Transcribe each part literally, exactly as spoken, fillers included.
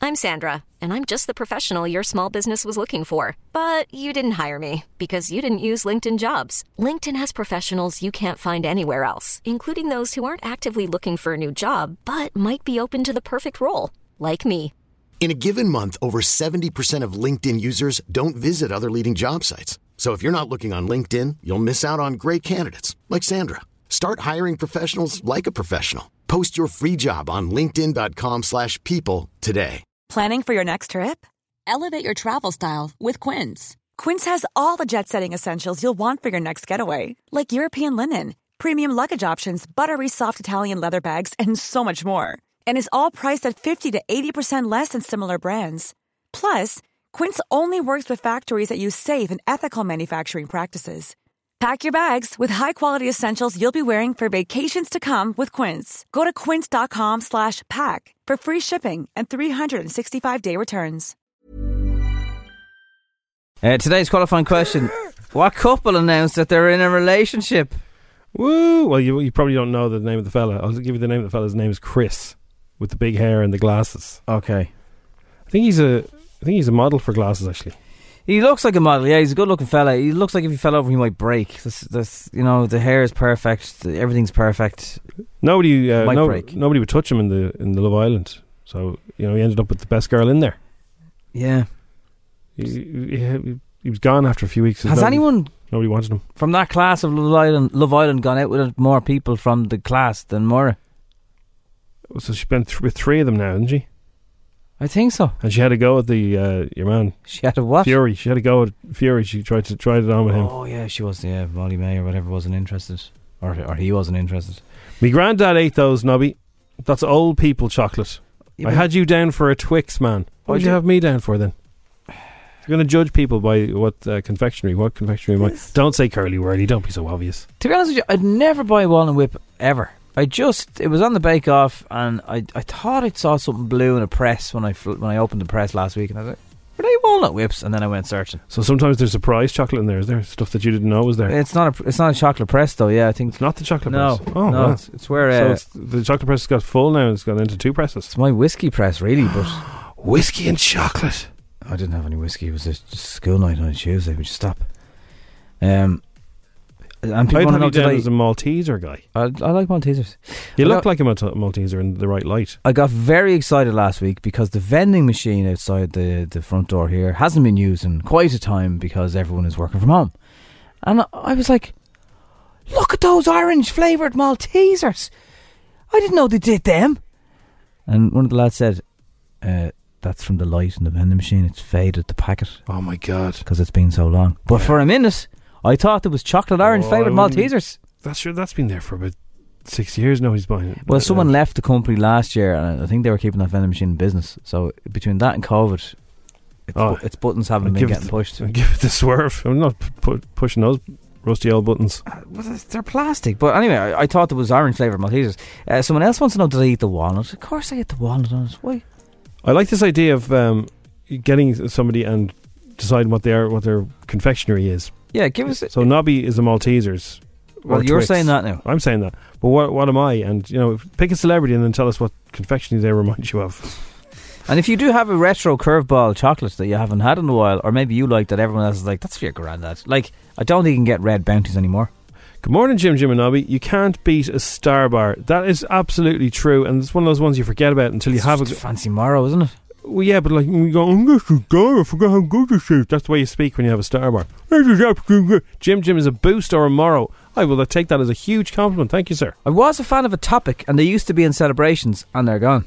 I'm Sandra, and I'm just the professional your small business was looking for. But you didn't hire me because you didn't use LinkedIn Jobs. LinkedIn has professionals you can't find anywhere else, including those who aren't actively looking for a new job, but might be open to the perfect role, like me. In a given month, over seventy percent of LinkedIn users don't visit other leading job sites. So if you're not looking on LinkedIn, you'll miss out on great candidates like Sandra. Start hiring professionals like a professional. Post your free job on linkedin dot com slash people today. Planning for your next trip? Elevate your travel style with Quince. Quince has all the jet-setting essentials you'll want for your next getaway, like European linen, premium luggage options, buttery soft Italian leather bags, and so much more. And is all priced at fifty to eighty percent less than similar brands. Plus, Quince only works with factories that use safe and ethical manufacturing practices. Pack your bags with high-quality essentials you'll be wearing for vacations to come with Quince. Go to quince.com slash pack for free shipping and three sixty-five day returns. Uh, today's qualifying question. What couple announced that they're in a relationship? Woo! Well, you, you probably don't know the name of the fella. I'll give you the name of the fella. His name is Chris, with the big hair and the glasses. Okay. I think he's a I think he's a model for glasses, actually. He looks like a model, yeah. He's a good-looking fella. He looks like if he fell over, he might break. This, this, you know, the hair is perfect. The, everything's perfect. Nobody, uh, might no, break. nobody would touch him in the in the Love Island. So you know, he ended up with the best girl in there. Yeah. He, he, he was gone after a few weeks. Has nobody, anyone nobody wanted him from that class of Love Island, Love Island gone out with more people from the class than Maura? So she's been th- with three of them now, hasn't she? I think so. And she had to go with the uh, your man. She had a what? Fury. She had to go with Fury. She tried to tried it on with him. Oh yeah, she was. Yeah, Molly May or whatever wasn't interested, or or he wasn't interested. My granddad ate those, Nobby. That's old people chocolate. Yeah, I had you down for a Twix, man. What did you have me down for then? If you're going to judge people by what uh, confectionery, what confectionery am I? Don't say curly whirly. Don't be so obvious. To be honest with you, I'd never buy a walnut whip ever. I just, it was on the bake off, and I I thought I saw something blue in a press when I fl- when I opened the press last week, and I was like, were they walnut whips? And then I went searching. So sometimes there's surprise chocolate in there. Is there stuff that you didn't know was there? It's not a it's not a chocolate press though. Yeah, I think it's not the chocolate no, press. Oh, no, well. it's, it's where uh, so it's, the chocolate press has got full now. It's gone into two presses. It's my whiskey press, really. But whiskey and chocolate. I didn't have any whiskey. It was a school night on a Tuesday. Would you stop? Um. And people I'd want to have know you down I, as a Malteser guy. I, I like Maltesers. You I look got, like a Malta- Malteser in the right light. I got very excited last week because the vending machine outside the, the front door here hasn't been used in quite a time because everyone is working from home. And I, I was like, look at those orange flavoured Maltesers. I didn't know they did them. And one of the lads said, uh, that's from the light in the vending machine. It's faded the packet. Oh my God. Because it's been so long. But yeah. For a minute, I thought it was chocolate orange oh, flavoured Maltesers. That's sure. That's been there for about six years now. He's buying it. Well, someone left the company last year, and I think they were keeping that vending machine in business. So between that and COVID, its, oh, bu- its buttons haven't I'll been getting the, pushed. I'll give it the swerve. I'm not pu- pushing those rusty old buttons. Uh, well, they're plastic. But anyway, I, I thought it was orange flavoured Maltesers. Uh, someone else wants to know, did I eat the walnut? Of course I ate the walnut on it. Why? I like this idea of um, getting somebody and deciding what their what their confectionery is. Yeah, give us. So Nobby is a Maltesers. Well, you're Twix. saying that now. I'm saying that. But what what am I? And you know, pick a celebrity and then tell us what confectionery they remind you of. And if you do have a retro curveball chocolate that you haven't had in a while, or maybe you like that everyone else is like, that's for your granddad. Like, I don't think you can get red bounties anymore. Good morning, Jim, Jim and Nobby. You can't beat a Star Bar. That is absolutely true, and it's one of those ones you forget about until you it's have a fancy Morrow, isn't it? Well, yeah, but like you go, oh, this is good. I forgot how good this is. That's the way you speak when you have a Star Bar. This is absolutely good. Jim, Jim is a boost or a Morrow. I will take that as a huge compliment. Thank you, sir. I was a fan of a Topic, and they used to be in celebrations, and they're gone.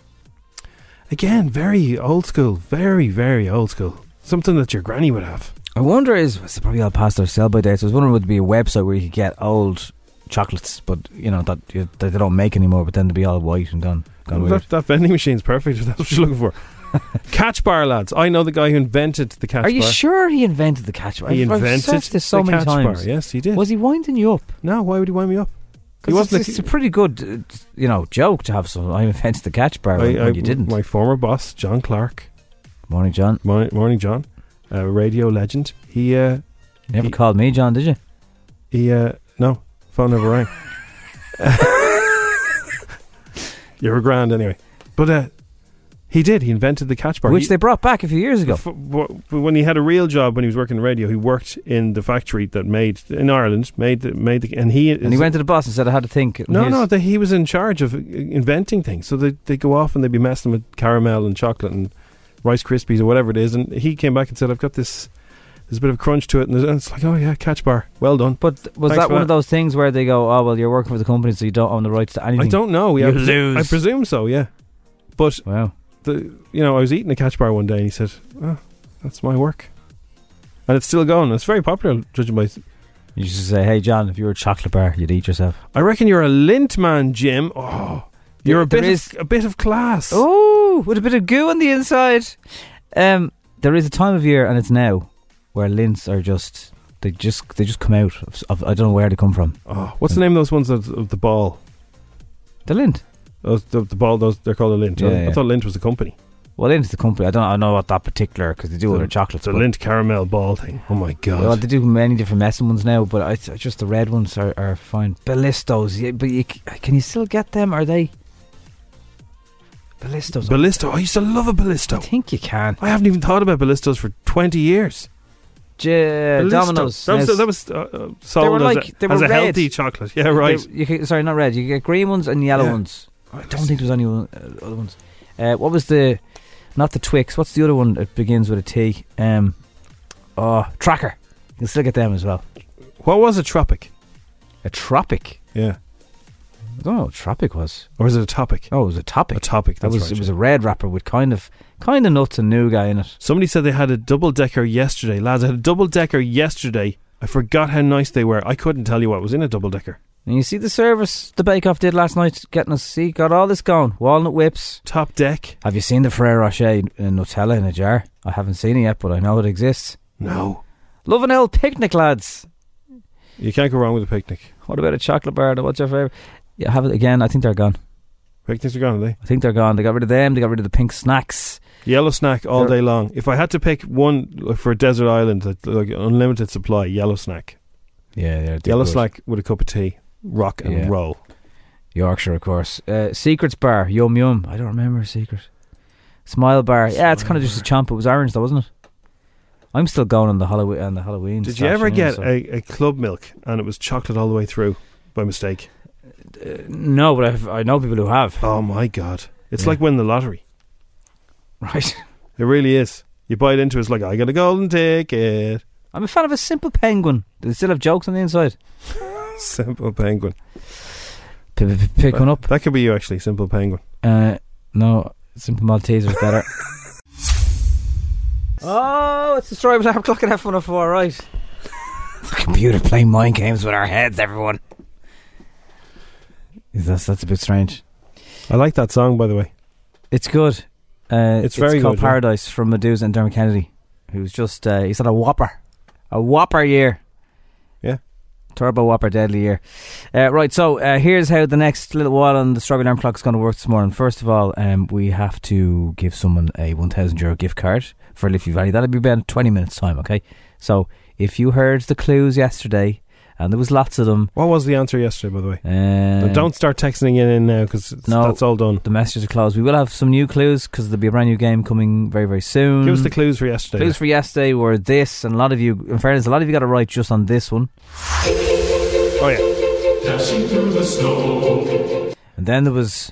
Again, very old school. Very, very old school. Something that your granny would have. I wonder is it's probably all past their sell by dates. I was wondering would there be a website where you could get old chocolates, but you know that, you, that they don't make anymore, but then they'd be all white and gone. gone well, that, that vending machine's perfect if that's what you're looking for. Catch Bar, lads. I know the guy who invented the Catch Bar. Are you bar. sure he invented the Catch Bar? He I've, invented I've this so the many Catch times. Bar. Yes, he did. Was he winding you up? No, why would he wind me up? He wasn't it's, a, it's a pretty good, uh, you know, joke to have. So I invented the Catch Bar when, I, when you didn't. My former boss, John Clark. Morning, John. Morning, morning John. Uh, radio legend. He uh, never he, called me John, did you? He uh, no, phone never rang. You were grand anyway. But uh, He did. He invented the catch bar. Which he, they brought back a few years ago. F- w- when he had a real job, when he was working in radio, he worked in the factory that made, in Ireland, made the, made the, and he... And he went to the boss and said, I had to think. No, no, the, he was in charge of inventing things. So they they go off and they'd be messing with caramel and chocolate and Rice Krispies or whatever it is. And he came back and said, I've got this, there's a bit of crunch to it. And it's like, oh yeah, catch bar. Well done. But was Thanks that one that. of those things where they go, oh, well, you're working for the company, so you don't own the rights to anything? I don't know. You Yeah, lose. I presume so, yeah. But... Wow. The, you know, I was eating a catch bar one day and he said, oh, that's my work. And it's still going. It's very popular, judging by... You should say, hey, John, if you were a chocolate bar, you'd eat yourself. I reckon you're a lint man, Jim. Oh, you're Yeah, a bit there is- of, a bit of class. Oh, with a bit of goo on the inside. Um, there is a time of year, and it's now, where lints are just... They just they just come out. Of, of, I don't know where they come from. Oh, what's the name of those ones of, of the ball? The lint. Those, the, the ball, those they're called a lint. Yeah, I, yeah. I thought lint was the company. Well, lint's the company. I don't I know what that particular, because they do The- other chocolates. The but- lint caramel ball thing. Oh my god. Well, they do many different messing ones now, but I, I just the red ones are, are fine. Ballistos, yeah, but you, c- can you still get them? Are they Ballistos? Ballisto. I used to love a I Ballisto. think you can. I haven't even thought about Ballistos for twenty years. J- Ballisto. Domino's. That was, Now, that was uh, uh, sold They were as, like- a, they were as a red. healthy chocolate. Yeah, right. they- you can, sorry, not red. You can get green ones and yellow Yeah. ones. I don't think there's any one- uh, other ones. Uh, what was the? Not the Twix. What's the other one that begins with a T? Um, oh, Tracker. You can still get them as well. What was a Tropic? A Tropic. Yeah. I don't know what Tropic was. Or was it a Topic? Oh, it was a Topic. A Topic. That That's was right, it was yeah. a red wrapper with kind of kind of nuts and nougat in it. Somebody said they had a double decker yesterday. Lads, I had a double decker yesterday. I forgot how nice they were. I couldn't tell you what was in a double decker. And you see the service the Bake Off did last night, getting us see got all this going. Walnut whips. Top deck? Have you seen the Ferrero Rocher uh, Nutella in a jar? I haven't seen it yet, but I know it exists. No. Love an old picnic, lads. You can't go wrong with a picnic. What about a chocolate bar? What's your favourite? Yeah, have it again. I think they're gone. Picnics are gone, are they? I think they're gone. They got rid of them. They got rid of the pink snacks. Yellow snack all They're- day long. If I had to pick one like, for a desert island, like, like unlimited supply, yellow snack. Yeah, they're, they're Yellow good. snack with a cup of tea. Rock and Yeah. roll. Yorkshire, of course. Uh, Secrets bar. Yum yum. I don't remember a secret. Smile bar. Yeah, it's kind of just a chomp. It was orange, though, wasn't it? I'm still going on the Halloween. On the Halloween. Did you stash, ever know, get so- a, a club milk and it was chocolate all the way through by mistake? Uh, no, but I've, I know people who have. Oh my god. It's Yeah. like winning the lottery. Right. It really is. You bite into it, it's like, I got a golden ticket. I'm a fan of a simple penguin. Do they still have jokes on the inside? Simple penguin. P- p- pick one up. That could be you, actually. Simple penguin. Uh, no, simple Malteser's better. Oh, it's the story of our clock at F one oh four, right? The computer playing mind games with our heads, everyone. That's, that's a bit strange. I like that song, by the way. It's good. Uh, It's very called good, yeah. Paradise from Medusa and Dermot Kennedy, who's just, uh, he's had a whopper. A whopper year. Yeah. Turbo Whopper Deadly year. Uh, right, so uh, here's how the next little while on the Strawberry Alarm Clock is going to work this morning. First of all, um, we have to give someone a one thousand euro gift card for Liffey Valley. That'll be about twenty minutes time, okay? So if you heard the clues yesterday, and there was lots of them. What was the answer yesterday, by the way? Uh, Now, don't start texting it in now, because No. that's all done. The messages are closed. We will have some new clues because there'll be a brand new game coming very, very soon. Give us the clues for yesterday. Clues for yesterday were this, and a lot of you, in fairness, a lot of you got it right just on this one. Oh, yeah. Dashing through the snow. And then there was.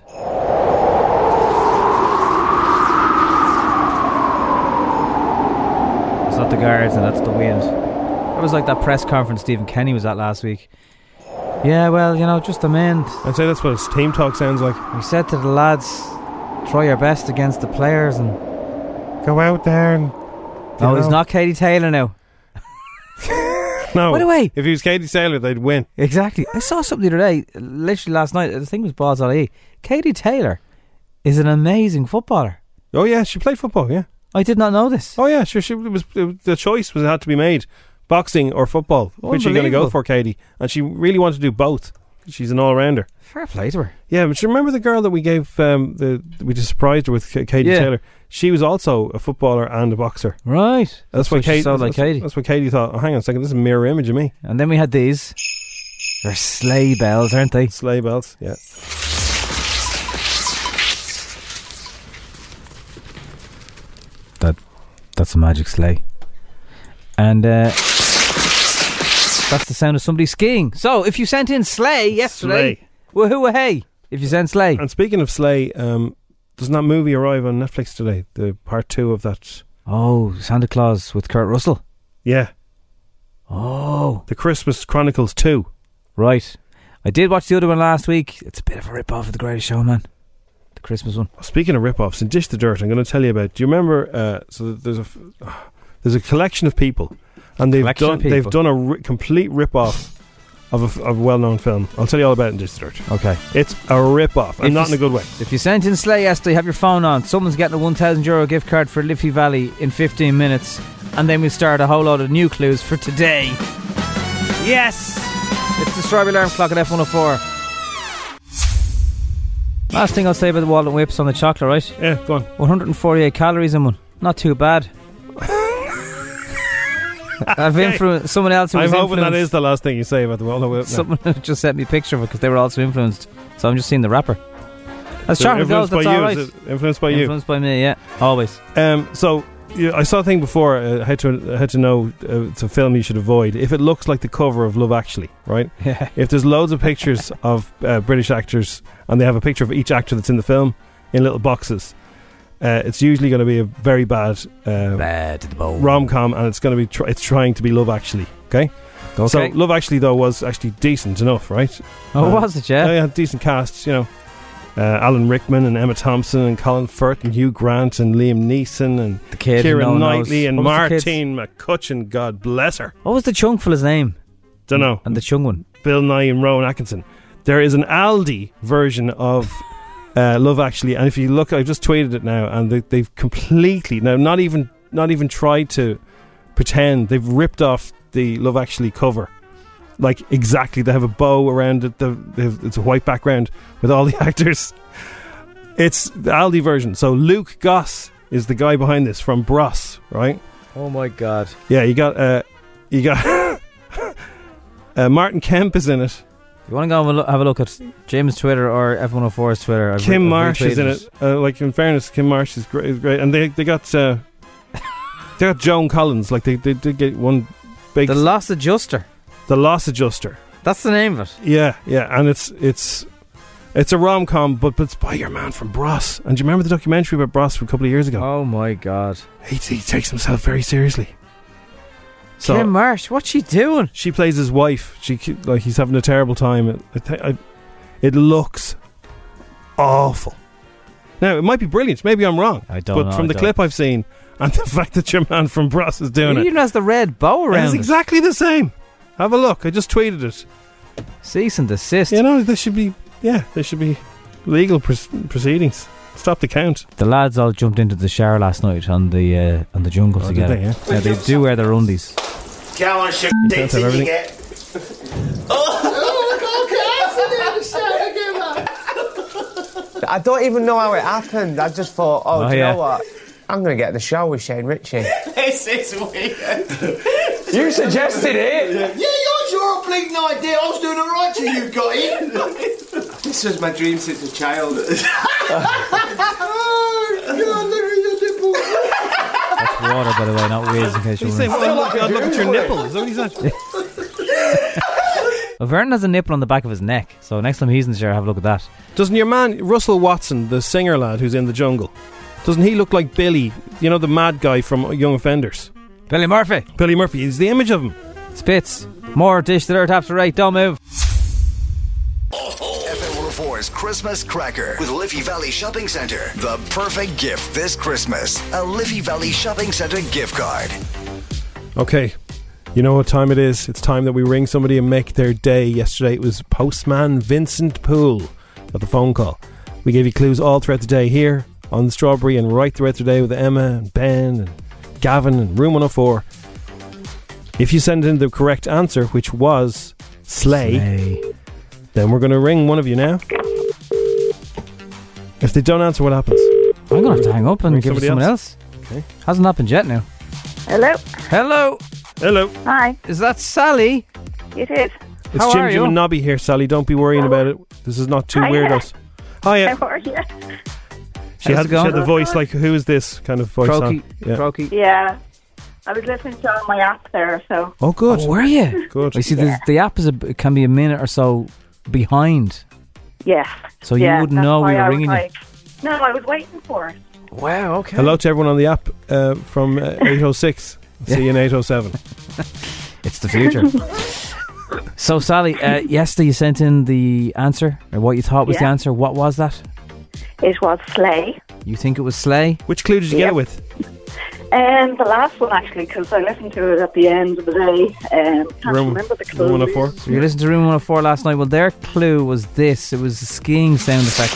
It's not the guards, and that's the wind. That was like that press conference Stephen Kenny was at last week. Yeah, well, you know, just the men. I'd say that's what his team talk sounds like. We said to the lads, try your best against the players, and Go out there and... no, you he's know. not Katie Taylor now. No. By the way, If he was Katie Taylor, they'd win. exactly. I saw something the other day, literally last night. The thing was balls on E. Katie Taylor is an amazing footballer. Oh, yeah, she played football, yeah. I did not know this. Oh, yeah, sure. She it was, it was the choice was had to be made. Boxing or football. Which are you going to go Unbelievable. for, Katie? And she really wanted to do both. She's an all-rounder. Fair play to her. Yeah, but you remember the girl that we gave, um, the we just surprised her with, K- Katie Yeah. Taylor? She was also a footballer and a boxer. Right. That's, why what she Katie. sounded like that's, Katie. That's what Katie thought. Oh, hang on a second, this is a mirror image of me. And then we had these. They're sleigh bells, aren't they? Sleigh bells, yeah. That's a magic sleigh. And uh, that's the sound of somebody skiing. So, if you sent in sleigh yesterday, Sleigh. woohoo hey! If you sent sleigh. And speaking of sleigh, um, doesn't that movie arrive on Netflix today? The part two of that. Oh, Santa Claus with Kurt Russell. Yeah. Oh. The Christmas Chronicles two. Right. I did watch the other one last week. It's a bit of a rip-off of The Greatest Showman. The Christmas one. Speaking of rip-offs, in Dish the Dirt, I'm going to tell you about. Do you remember? Uh, so there's a uh, there's a collection of people, and they've Collection done of people. they've done a ri- complete rip-off of a, of a well-known film. I'll tell you all about it in Dish the Dirt. Okay. It's a rip-off, and If not you in a good way. If you sent in sleigh yesterday, have your phone on. Someone's getting a one thousand euro gift card for Liffey Valley in fifteen minutes, and then we start a whole load of new clues for today. Yes! It's the Strawberry Alarm Clock at F one oh four. Last thing I'll say about the Walnut Whips on the chocolate, right? Yeah, go on. one hundred forty-eight calories in one. Not too bad. I've Okay. influenced someone else who I'm was hoping that influenced. is the last thing you say about the Walnut Whip. now. Someone just sent me a picture of it because they were also influenced. So I'm just seeing the wrapper. As So chocolate goes, influenced by that's you, alright. is it influenced by you. Influenced by me, yeah. Always. Um, so you, I saw a thing before. Uh, I had to I had to know uh, it's a film you should avoid if it looks like the cover of Love Actually, right? Yeah. If there's loads of pictures of uh, British actors and they have a picture of each actor that's in the film in little boxes, uh, it's usually going to be a very bad uh, Bad to the bone. rom-com, and it's going to be tr- it's trying to be Love Actually. Okay. Okay. So Love Actually though was actually decent enough, right? Oh, Uh, was it, yeah? Yeah, yeah, decent casts, you know. Uh, Alan Rickman and Emma Thompson and Colin Firth and Hugh Grant and Liam Neeson and The kid. Keira no one Knightley knows. and What was the kid's- Martine McCutcheon, God bless her. What was the chunk full his name? Don't know. And the chung one. Bill Nye and Rowan Atkinson. There is an Aldi version of uh, Love Actually, and if you look, I just tweeted it now, and they, they've completely now not even not even tried to pretend. They've ripped off the Love Actually cover. Like exactly, they have a bow around it. The, they have, it's a white background with all the actors. It's the Aldi version. So Luke Goss is the guy behind this from Bros, right? Oh my god. Yeah, you got uh, you got uh, Martin Kemp is in it. You want to go and look, have a look at James' Twitter or F one oh four's Twitter? I've Kim re- I've Marsh is in retweeted it. Uh, like in fairness, Kim Marsh is great, is great. and they they got uh, they got Joan Collins. Like they, they did get one big The Loss Adjuster. the Loss Adjuster. That's the name of it. Yeah, yeah, and it's it's it's a rom com, but, but it's by your man from Bros. And do you remember the documentary about Bros from a couple of years ago? Oh my god. He, he takes himself very seriously. So Kim Marsh, what's she doing? she plays his wife. She like he's having a terrible time. It, I th- I, it looks awful. Now it might be brilliant. Maybe I'm wrong. I don't but know, from I the don't. clip I've seen and the fact that your man from Bros is doing It it, even has the red bow around it's it. exactly the same. Have a look. I just tweeted it. Cease and desist. You know, there should be yeah, there should be legal pr- proceedings. Stop the count. The lads all jumped into the shower last night on the uh, on the jungle Oh, did together. they, yeah? Yeah, they do wear their undies. Go on, sugar You tits can't have that you everything. get. I don't even know how it happened. I just thought, oh, Oh, do you yeah. know what? I'm going to get in the show with Shane Ritchie. This is weird. You suggested it. Yeah, yours your bleeding idea. I was doing it right till you got in. This was my dream since a child. That's water, by the way, not whiz, in case you're He's saying, wondering. well, look, I'd look at your nipple. Is that what he said? Well, Vernon has a nipple on the back of his neck, so next time he's in the shower, have a look at that. Doesn't your man Russell Watson, the singer lad who's in the jungle, doesn't he look like Billy? You know, the mad guy from Young Offenders. Billy Murphy. Billy Murphy. He's the image of him. Spits. More Dish the Dirt after eight. Don't move. F M one oh four's Christmas Cracker with Liffey Valley Shopping Centre. The perfect gift this Christmas. A Liffey Valley Shopping Centre gift card. Okay. You know what time it is? It's time that we ring somebody and make their day. Yesterday it was Postman Vincent Poole. Got the phone call. We gave you clues all throughout the day here on the Strawberry and right throughout the day with Emma and Ben and Gavin and Room one oh four. If you send in the correct answer, which was sleigh, Hey. then we're going to ring one of you now. If they don't answer, what happens? I'm going to have to hang up and Ring give it to somebody someone else. Okay. Hasn't happened yet now. Hello. Hello. Hello. Hi. Is that Sally? It is. It's How Jim are Jim you? and Nobby here, Sally. Don't be worrying about it. This is not two Hiya. weirdos. Hiya. How are you? She had, it she had going? the voice like, who is this kind of voice Croaky. on. Yeah. Croaky. Yeah. I was listening to it on my app there, so. Oh, good. Oh, were you? Good. You see, Yeah. the app is a, it can be a minute or so behind. Yes. So you yeah, wouldn't that's know we why were I was ringing like, No, I was waiting for it. you. Wow, okay. Hello to everyone on the app uh, from uh, eight oh six. See you in eight oh seven. It's the future. So, Sally, uh, yesterday you sent in the answer, or what you thought was Yeah. the answer. What was that? It was Slay. You think it was Slay? Which clue did you get Yep. it with? And the last one, actually, because I listened to it at the end of the day. Um, can't Room, remember the clue. room one oh four. So you listened to Room one oh four last night. Well, their clue was this. It was a skiing sound effect.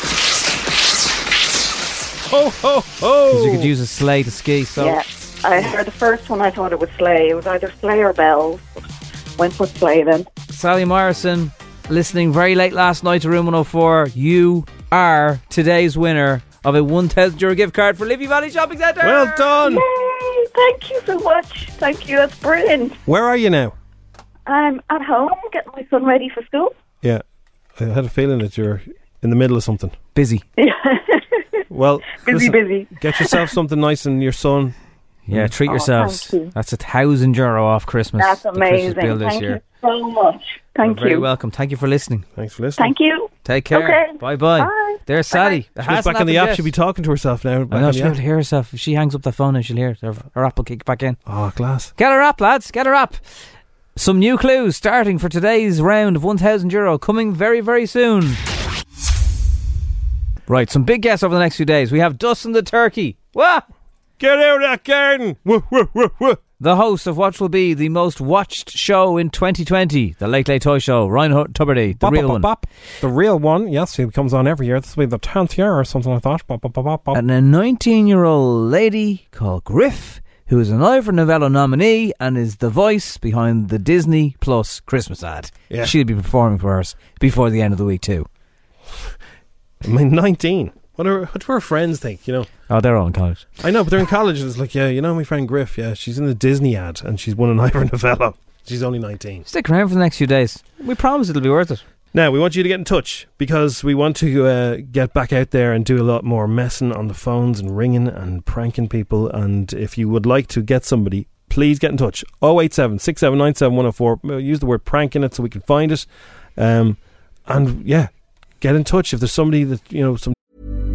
Ho, ho, ho! Because you could use a sleigh to ski. So Yeah. I heard the first one, I thought it was Slay. It was either Slay or Bells. Went with Slay then. Sally Morrison, listening very late last night to Room one oh four. You are today's winner of a one thousand euro gift card for Liffey Valley Shopping Centre. Well done! Yay! Thank you so much. Thank you. That's brilliant. Where are you now? I'm at home getting my son ready for school. Yeah. I had a feeling that you're in the middle of something. Busy. Well, busy, listen, busy. get yourself something nice and your son. Yeah, treat Oh, yourselves. thank you. That's a thousand euro off Christmas. That's the Christmas amazing. bill this Thank year. you so much. Thank You're very you. welcome. Thank you for listening. Thanks for listening. Thank you. Take care. Okay. Bye-bye. Bye. There's Sally. It She's hasn't back on the happened app. yet. She'll be talking to herself now. Back I know, on she'll the be able app. to hear herself. If she hangs up the phone and she'll hear it. Her, her app will kick back in. Oh, glass. Get her app, lads. Get her app. Some new clues starting for today's round of one thousand euro coming very, very soon. Right, some big guests over the next few days. We have Dustin the Turkey. What? Get out of that garden! Woo, woo, woo, woo. The host of what will be the most watched show in twenty twenty, The Late Late Toy Show, Ryan Hu- Tuberty, the Bop, real bop, one. bop. The real one, yes, he comes on every year. This will be the tenth year or something like that. Bop, bop, bop, bop, bop. And a nineteen-year-old lady called Griff, who is an Ivor Novello nominee and is the voice behind the Disney Plus Christmas ad. Yeah. She'll be performing for us before the end of the week too. I mean, nineteen. What, are, what do our friends think, you know? Oh, they're all in college. I know, but they're in college. And it's like, yeah, you know my friend Griff, yeah, she's in the Disney ad and she's won an Ivor Novello. She's only nineteen. Stick around for the next few days. We promise it'll be worth it. Now, we want you to get in touch because we want to uh, get back out there and do a lot more messing on the phones and ringing and pranking people. And if you would like to get somebody, please get in touch. oh eight seven, six seven nine seven, one oh four. Use the word prank in it so we can find it. Um, and yeah, get in touch if there's somebody that, you know, some.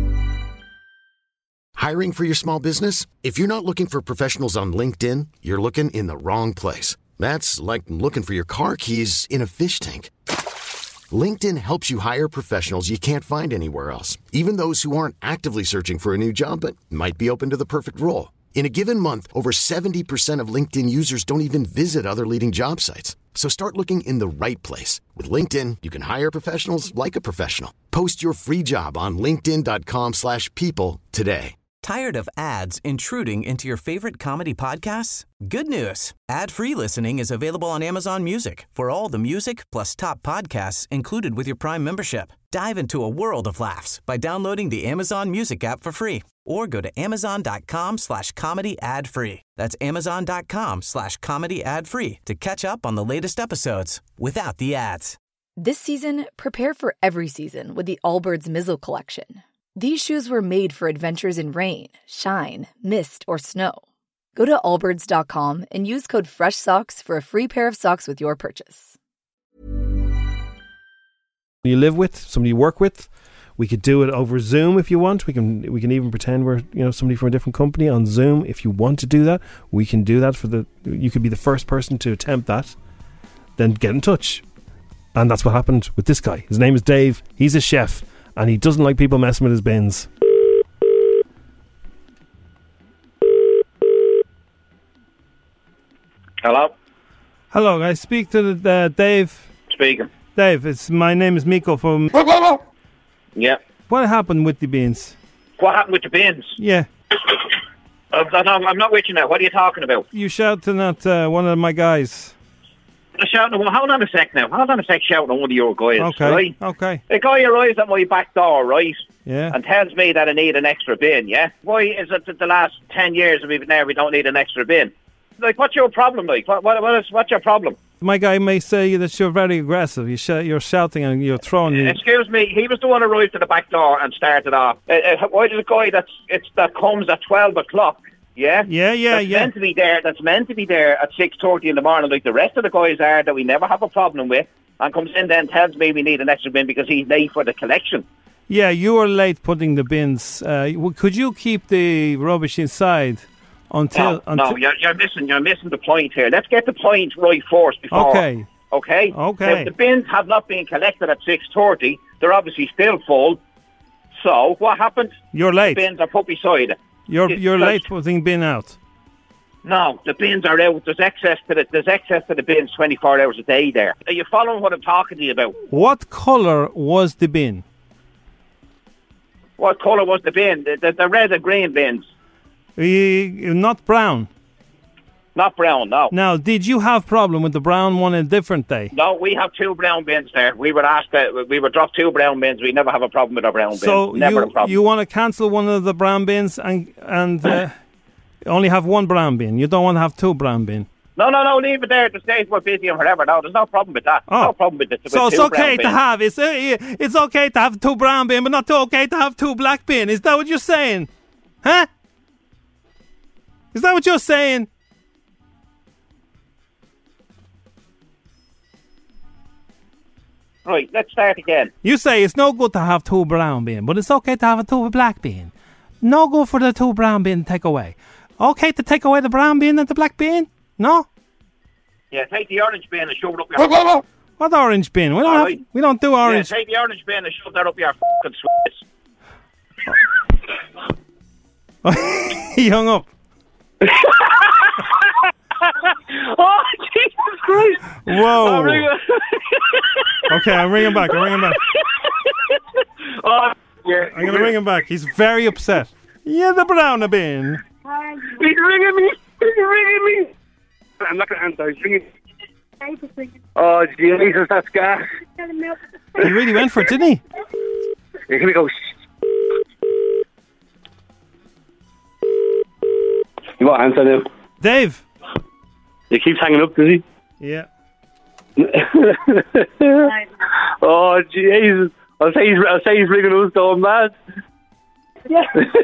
Hiring for your small business? If you're not looking for professionals on LinkedIn, you're looking in the wrong place. That's like looking for your car keys in a fish tank. LinkedIn helps you hire professionals you can't find anywhere else, even those who aren't actively searching for a new job but might be open to the perfect role. In a given month, over seventy percent of LinkedIn users don't even visit other leading job sites. So start looking in the right place. With LinkedIn, you can hire professionals like a professional. Post your free job on linkedin.com slash people today. Tired of ads intruding into your favorite comedy podcasts? Good news. Ad-free listening is available on Amazon Music for all the music plus top podcasts included with your Prime membership. Dive into a world of laughs by downloading the Amazon Music app for free or go to amazon.com slash comedy ad free. That's amazon.com slash comedy ad free to catch up on the latest episodes without the ads. This season, prepare for every season with the Allbirds Mizzle Collection. These shoes were made for adventures in rain, shine, mist, or snow. Go to allbirds dot com and use code FRESHSOCKS for a free pair of socks with your purchase. You live with, somebody you work with. We could do it over Zoom if you want. We can we can even pretend we're, you know, somebody from a different company on Zoom. If you want to do that, we can do that for the you could be the first person to attempt that. Then get in touch. And that's what happened with this guy. His name is Dave. He's a chef and he doesn't like people messing with his bins. Hello? Hello, I speak to the, uh, Dave. Speaking. Dave, it's my name is Miko from... Yeah. What happened with the beans? What happened with the bins? Yeah. Uh, I'm, not, I'm not with you now. What are you talking about? You shouting at uh, one of my guys. I'm shouting, well, hold on a sec now. Hold on a sec shouting at one of your guys, Okay, right? okay. A guy arrives at my back door, right? Yeah. And tells me that I need an extra bin, yeah? Why is it that the last ten years we've been there we don't need an extra bin? Like, what's your problem, like? What, what, what is, what's your problem? My guy may say that you're very aggressive. You sh- you're shouting and you're throwing. Uh, excuse me, he was the one who arrived to the back door and started off. Uh, uh, why does a guy that's it's that comes at twelve o'clock? Yeah, yeah, yeah, that's yeah. meant to be there. That's meant to be there at six thirty in the morning, like the rest of the guys are that we never have a problem with, and comes in then tells me we need an extra bin because he's late for the collection. Yeah, you were late putting the bins. Uh, w- could you keep the rubbish inside until? No, until no you're, you're missing. You're missing the point here. Let's get the point right first before. Okay. Okay. Okay. Now, the bins have not been collected at six thirty. They're obviously still full. So what happened? You're late. The bins are put beside it. You're It's you're just- late putting bin out. No, the bins are out. There's access to the there's access to the bins twenty-four hours a day there. Are you following what I'm talking to you about? What colour was the bin? What colour was the bin? The, the, the red and green bins. Uh, not brown. Not brown, no. Now, did you have problem with the brown one a different day? No, we have two brown bins there. We were asked that we were dropped two brown bins. We never have a problem with our brown So bins. Never you a problem. you want to cancel one of the brown bins and and uh, only have one brown bin. You don't want to have two brown bin. No, no, no, leave it there. The days we're busy and whatever. No, there's no problem with that. Oh. No problem with it. So it's okay to have it's uh, it's okay to have two brown bin, but not too okay to have two black bin. Is that what you're saying? Huh? Is that what you're saying? Right, let's start again. You say it's no good to have two brown bin, but it's okay to have a two black bin. No good for the two brown bin take away. Okay to take away the brown bin and the black bin? No? Yeah, take the orange bin and shove it up your... What orange bin? We don't have, right. we don't do orange. Yeah, take the orange bin and shove that up your fucking sweats. He hung up. Oh, Jesus Christ! Whoa. Oh, ring it. Okay, I'm ringing back. I'm ringing back. Oh, yeah. I'm going to ring him back. He's very upset. Yeah, the brown bin. He's ringing me. He's ringing me. I'm not going to answer. He's ringing. Oh, Jesus, that's gas. He really went for it, didn't he? Here we go. You want to answer now? Dave. He keeps hanging up, does he? Yeah. Oh, Jesus. I'll say he's, I'll say he's ringing us going mad. Yeah.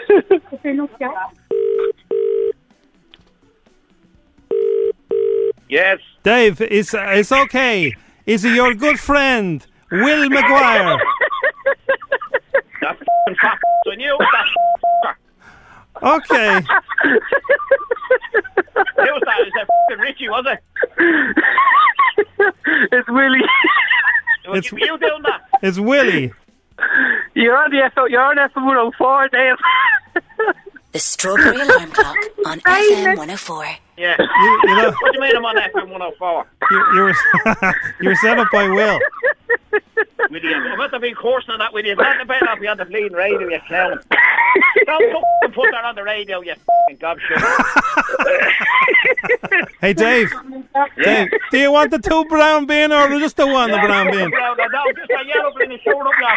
Yes. Dave, it's it's okay. Is it your good friend, Will Maguire? That f***ing fuck on you. That Okay. Who was that? Is that f***ing Richie, was it? It's Willie. Was It's- you doing that? It's Willie. You're on the F you're on F one oh four, Dave. The Strawberry Alarm Clock on F M one oh four. Yeah. You, you know, What do you mean I'm on F M one oh four? you, you, were, you were set up by Will. William, I'm about to be coursing on that with you. That better not be on the bleeding radio, you clown. Don't f***ing put that on the radio, you f***ing gobshite. Hey, Dave. Dave, do you want the two brown bin or just the one, the brown bin? No, no, no, just a yellow bin and showing up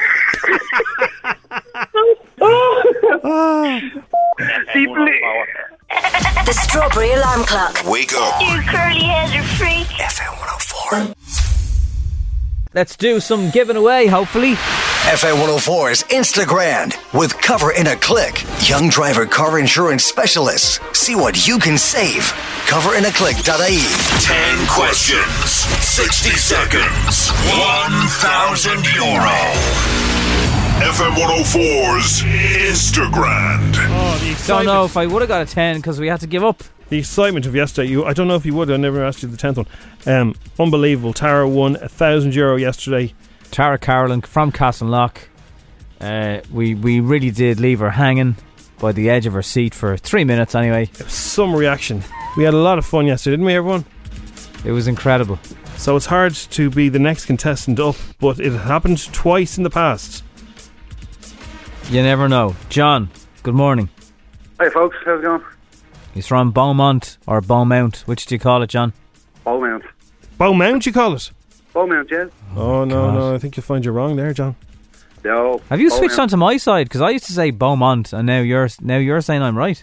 your The Strawberry Alarm Clock. Wake up. You curly headed freak. F M one oh four. Let's do some giving away, hopefully. F M one oh four's Instagram with Cover in a Click. Young driver car insurance specialists. See what you can save. cover in a click dot I E. Ten questions, sixty seconds, one thousand euro. F M one oh four's Instagram. Oh, Don't know if I would have got a ten because we had to give up. The excitement of yesterday, you I don't know if you would, I never asked you the tenth one. Um, unbelievable. Tara won a thousand euro yesterday. Tara Carolyn from Castleknock. Uh, we, we really did leave her hanging by the edge of her seat for three minutes anyway. Some reaction. We had a lot of fun yesterday, didn't we, everyone? It was incredible. So it's hard to be the next contestant up, but it happened twice in the past. You never know. John, good morning. Hey folks, how's it going? He's from Beaumont or Beaumont. Which do you call it, John? Beaumont. Beaumont, you call it? Beaumont, yeah. Oh, no, God. no, I think you'll find you're wrong there, John. No. Have you switched Beaumont. onto my side? Because I used to say Beaumont, and now you're now you're saying I'm right.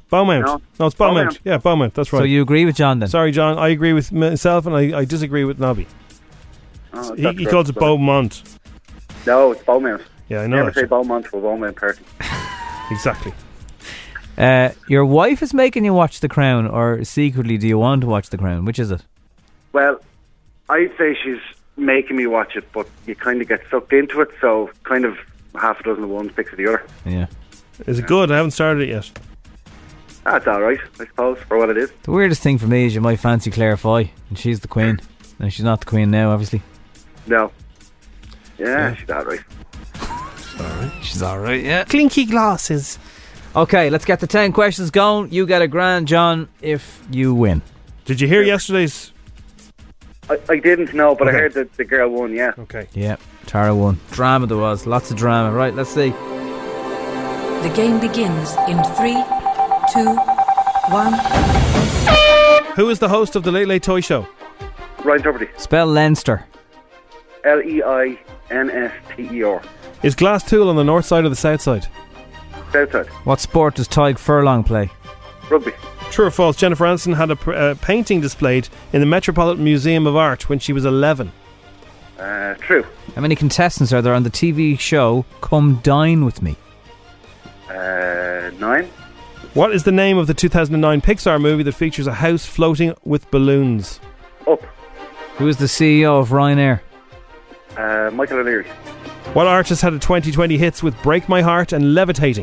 Beaumont. No. No, it's Beaumont. Beaumont. Yeah, Beaumont. That's right. So you agree with John then? Sorry, John. I agree with myself, and I, I disagree with Nobby. Oh, he that's he right. calls it Beaumont. No, it's Beaumont. Yeah, I know. Never that. say Beaumont to a Beaumont person. Exactly. Uh, your wife is making you watch The Crown, or secretly do you want to watch The Crown? Which is it? Well, I'd say she's making me watch it, but you kind of get sucked into it, so kind of half a dozen of one, six of the other. Yeah. Is it good? I haven't started it yet. That's all right, I suppose, for what it is. The weirdest thing for me is you might fancy Claire Foy, and she's the Queen. And she's not the Queen now, obviously. No. Yeah, she's all right. Alright. She's alright, yeah. Clinky glasses. Okay, let's get the ten questions going. You get a grand, John, if you win. Did you hear yesterday's? I, I didn't know, but Okay. I heard that the girl won, yeah. Okay. Yeah, Tara won. Drama there was. Lots of drama. Right, let's see. The game begins in three, two, one. Who is the host of the Late Late Toy Show? Ryan Tuberty. Spell Leinster. L E I N S T E R. Is Glasstool on the north side or the south side? South side. What sport does Tyg Furlong play? Rugby. True or false? Jennifer Aniston had a pr- uh, painting displayed in the Metropolitan Museum of Art when she was eleven. Uh, true. How many contestants are there on the T V show Come Dine With Me? Uh, nine. What is the name of the two thousand nine Pixar movie that features a house floating with balloons? Up. Who is the C E O of Ryanair? Uh, Michael O'Leary. What artist had a twenty twenty hits with Break My Heart and Levitating?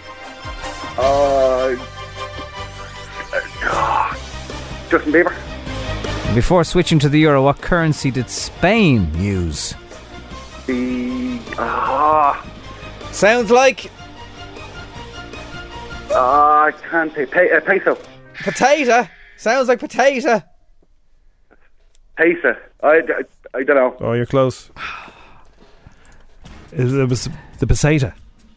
Uh, uh, Justin Bieber. Before switching to the euro, what currency did Spain use? The ah Sounds like ah I can't say pe- uh, peso. potato. Sounds like potato. Peso. I, I, I don't know. Oh, you're close. It was the Peseta.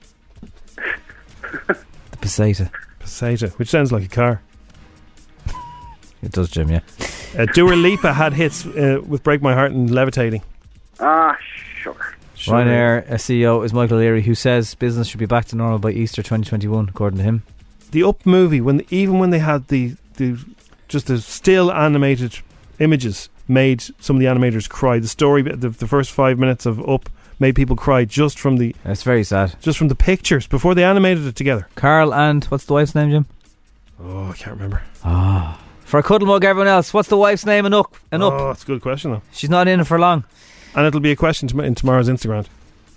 The peseta. Peseta, which sounds like a car. It does, Jim, yeah. Uh, Dua Lipa had hits uh, with Break My Heart and Levitating. Ah, sure. Sure. Ryanair uh, C E O is Michael O'Leary, who says business should be back to normal by Easter twenty twenty-one, according to him. The Up movie, when even when they had the, the just the still animated images, made some of the animators cry. The story, the, the first five minutes of Up made people cry just from the. It's very sad. Just from the pictures before they animated it together. Carl and what's the wife's name, Jim? Oh, I can't remember. Ah, for a cuddle mug, everyone else. What's the wife's name? And up, and up. Oh, that's a good question though. She's not in it for long. And it'll be a question to, in tomorrow's Instagram.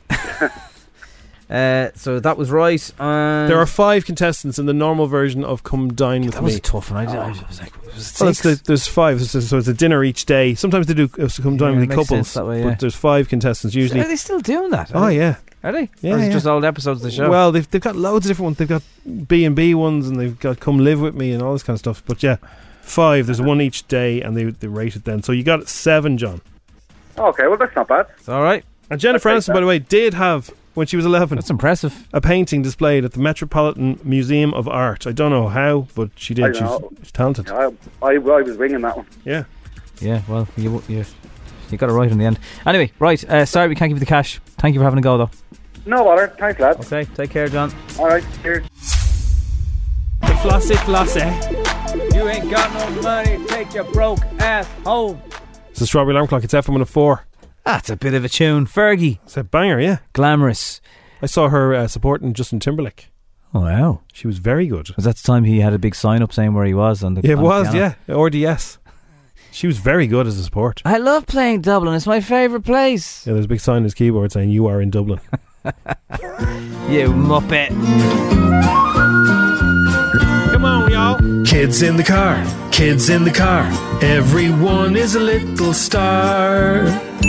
Uh, so that was right. And There are five contestants in the normal version of Come Dine With that Me. was a tough one. I, did, I was like, was it Well, it's six? the, there's five, so so it's a dinner each day. Sometimes they do uh, Come Dine Yeah, With it Me makes couples, sense that way, yeah. but there's five contestants usually. Are they still doing that? Oh Are they? yeah, Are they? Yeah, Or is it yeah. just old episodes of the show? Well, they've they've got loads of different ones. They've got B and B ones, and they've got Come Live With Me, and all this kind of stuff. But yeah, five. There's one each day, and they they rate it then. So you got seven, John. Okay, well that's not bad. It's all right. And Jennifer I'll take Aniston, by the way, did have, when she was eleven, That's impressive. a painting displayed at the Metropolitan Museum of Art. I don't know how, but she I did. She's, know. she's talented. I, I, I was winging that one. Yeah. Yeah, well, you you, you got it right in the end. Anyway, right. Uh, sorry, we can't give you the cash. Thank you for having a go, though. No bother. Thanks, lads. Okay, take care, John. All right, cheers. The flossy flossy. You ain't got no money. Take your broke ass home. It's the Strawberry Alarm Clock. It's F M one oh four. That's a bit of a tune. Fergie. It's a banger, yeah. Glamorous. I saw her uh, supporting Justin Timberlake. Oh, wow. She was very good. Was that the time he had a big sign up saying where he was on the Yeah, it on the was, piano? yeah. R D S. She was very good as a support. I love playing Dublin. It's my favourite place. Yeah, there's a big sign on his keyboard saying, "You are in Dublin." You muppet. Come on, y'all. Kids in the car, kids in the car. Everyone is a little star.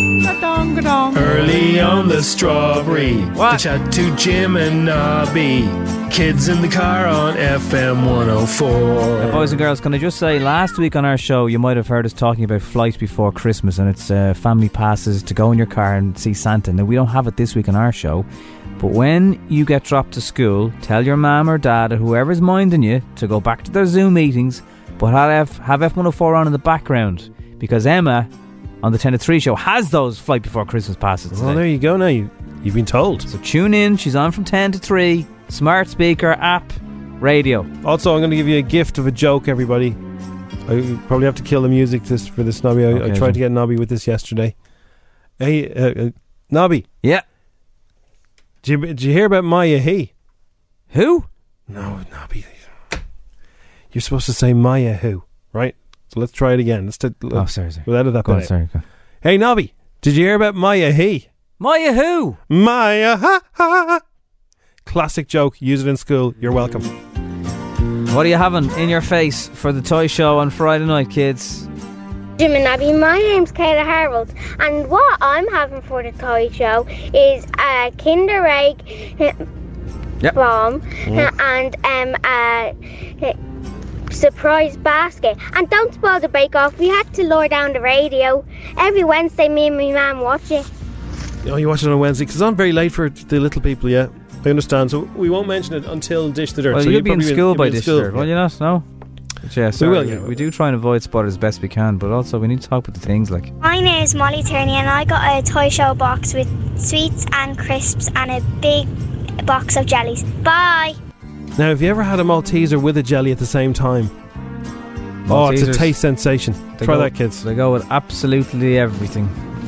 Early on the Strawberry. What? The chat to Jim and Nobby. Kids in the car on F M one oh four. Boys and girls, can I just say, last week on our show, you might have heard us talking about Flight Before Christmas, and it's uh, family passes to go in your car and see Santa. Now, we don't have it this week on our show, but when you get dropped to school, tell your mum or dad or whoever's minding you to go back to their Zoom meetings, but have, have F one oh four on in the background, because Emma on the ten to three show has those Flight Before Christmas passes today. Well, there you go now. You, you've been told. So tune in. She's on from ten to three. Smart speaker, app, radio. Also, I'm going to give you a gift of a joke, everybody. I probably have to kill the music this for this, Nobby. I, Okay, I tried Jim. to get Nobby with this yesterday. Hey, uh, uh, Nobby. Yeah. Did you, did you hear about Maya He? Who? No, Nobby. You're supposed to say Maya Who, right? So let's try it again. Let's t- Oh, sorry, sorry. We'll edit that Go bit on, out. sorry. Go. Hey, Nobby. Did you hear about Maya He? Maya who? Maya ha ha. Classic joke. Use it in school. You're welcome. What are you having in your face for the toy show on Friday night, kids? Jim and Abby, my name's Kayla Harold, and what I'm having for the toy show is a Kinder Egg Yep. bomb Mm. and um, a surprise basket. And don't spoil the bake off. We had to lower down the radio. Every Wednesday, me and my mum watch it. Oh, you watch it on Wednesday? Because it's on very late for the little people, yeah. I understand. So we won't mention it until Dish the Dirt. Well, so you'll be in probably school you'll by be in this school, year, will you not? No? But yeah, sorry, will, yeah. We do try and avoid spot as best we can, but also we need to talk about the things like... My name is Molly Tierney and I got a toy show box with sweets and crisps and a big box of jellies. Bye! Now, have you ever had a Malteser with a jelly at the same time? Oh, it's a Maltesers, taste sensation. they Try go- that, kids. They go with absolutely everything.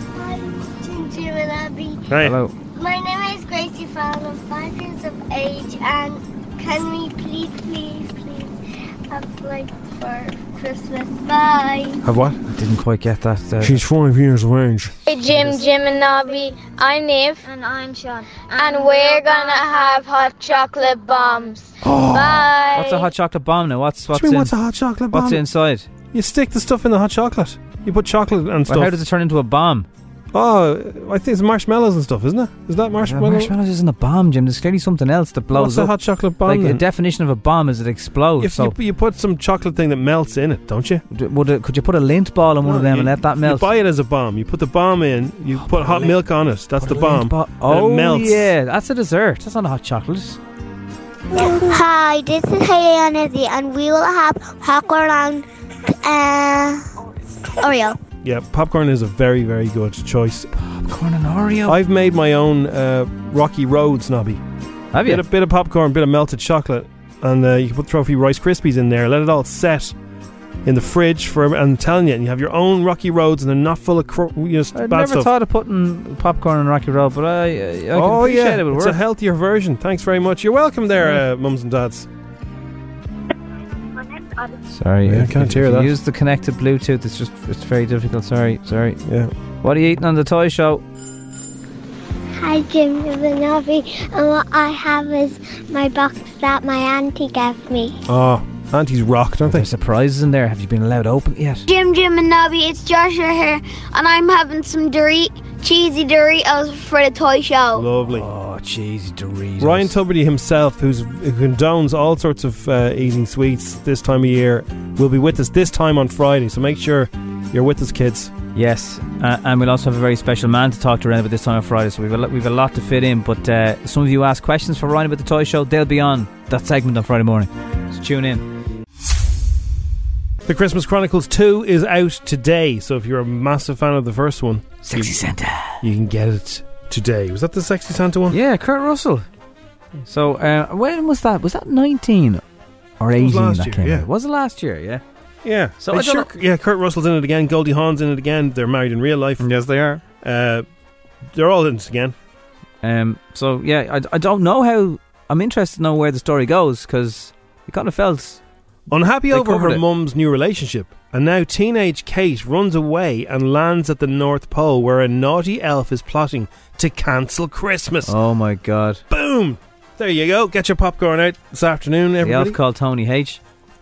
Jim and Abby. Right. Hello. My name is Gracie Fallon. I'm five years of age, and can we please, please, please have lights for Christmas? Bye. Have what? I didn't quite get that. Uh, She's five years of age. Hey Jim, Jim and Nobby. I'm Niamh. And I'm Sean. And, we're gonna have hot chocolate bombs. Oh. Bye. What's a hot chocolate bomb now? What's What what's do you mean, in, what's a hot chocolate bomb? What's inside? You stick the stuff in the hot chocolate. You put chocolate and Well, stuff. how does it turn into a bomb? Oh, I think it's marshmallows and stuff, isn't it? Is that Uh, marshmallow? marshmallows isn't a bomb, Jim. There's clearly something else that blows What's up. a hot chocolate bomb Like a then? definition of a bomb is it explodes. If so you, you put some chocolate thing that melts in it, don't you? d- would it, could you put a lint ball in one of No, them you, and let that melt? You buy it as a bomb. You put the bomb in. You put hot lint- milk on it. That's the Put a bomb. lint ball- and Oh it melts. yeah, that's a dessert. That's not a hot chocolate. Hi, this is Haley and Izzy, and we will have popcorn and uh, Oreo. Yeah, popcorn is a very, very good choice. Popcorn and Oreo. I've made my own uh, Rocky Road snobby. Have you? Bit of, bit of popcorn, bit of melted chocolate, and uh, you can put throw a few Rice Krispies in there. Let it all set in the fridge for. And I'm telling you, and you have your own Rocky Roads, and they're not full of cro- you know, I'd bad never stuff. thought of putting popcorn on Rocky Road, but I, I, I can oh appreciate yeah, it would it's work. a healthier version. Thanks very much. You're welcome there, uh, mums and dads. Sorry, Yeah, I if- can't if hear you that. Use the connected Bluetooth. It's just it's very difficult. Sorry, sorry. Yeah. What are you eating on the toy show? Hi, Jim and Nobby, and what I have is my box that my auntie gave me. Oh, aunties rock, don't they? There's surprises in there. Have you been allowed to open it yet? Jim, Jim and Nobby, it's Joshua here, and I'm having some Dorit- cheesy Doritos for the toy show. Lovely. Oh, cheesy Doritos. Ryan Tuberty himself, who's, who condones all sorts of uh, eating sweets this time of year, will be with us this time on Friday. So make sure you're with us, kids. Yes, uh, and we'll also have a very special man to talk to Ryan about this time on Friday. So we've a, lo- we've a lot to fit in. But uh, some of you ask questions for Ryan about the toy show. They'll be on that segment on Friday morning. So tune in. The Christmas Chronicles two is out today. So if you're a massive fan of the first one, Sexy you, Santa, you can get it today. Was that the Sexy Santa one? Yeah, Kurt Russell. So uh, when was that? Was that nineteen or It eighteen was last that year, came yeah. out? Was it last year? Yeah. Yeah. So And I don't sure, yeah, Kurt Russell's in it again. Goldie Hawn's in it again. They're married in real life. Yes, they are. Uh, they're all in it again. Um. So yeah, I, I don't know how. I'm interested to know where the story goes because it kind of felt Unhappy They over her covered it. mum's new relationship, and now teenage Kate runs away and lands at the North Pole where a naughty elf is plotting to cancel Christmas. Oh my god! Boom! There you go. Get your popcorn out this afternoon, The everybody. elf called Tony H.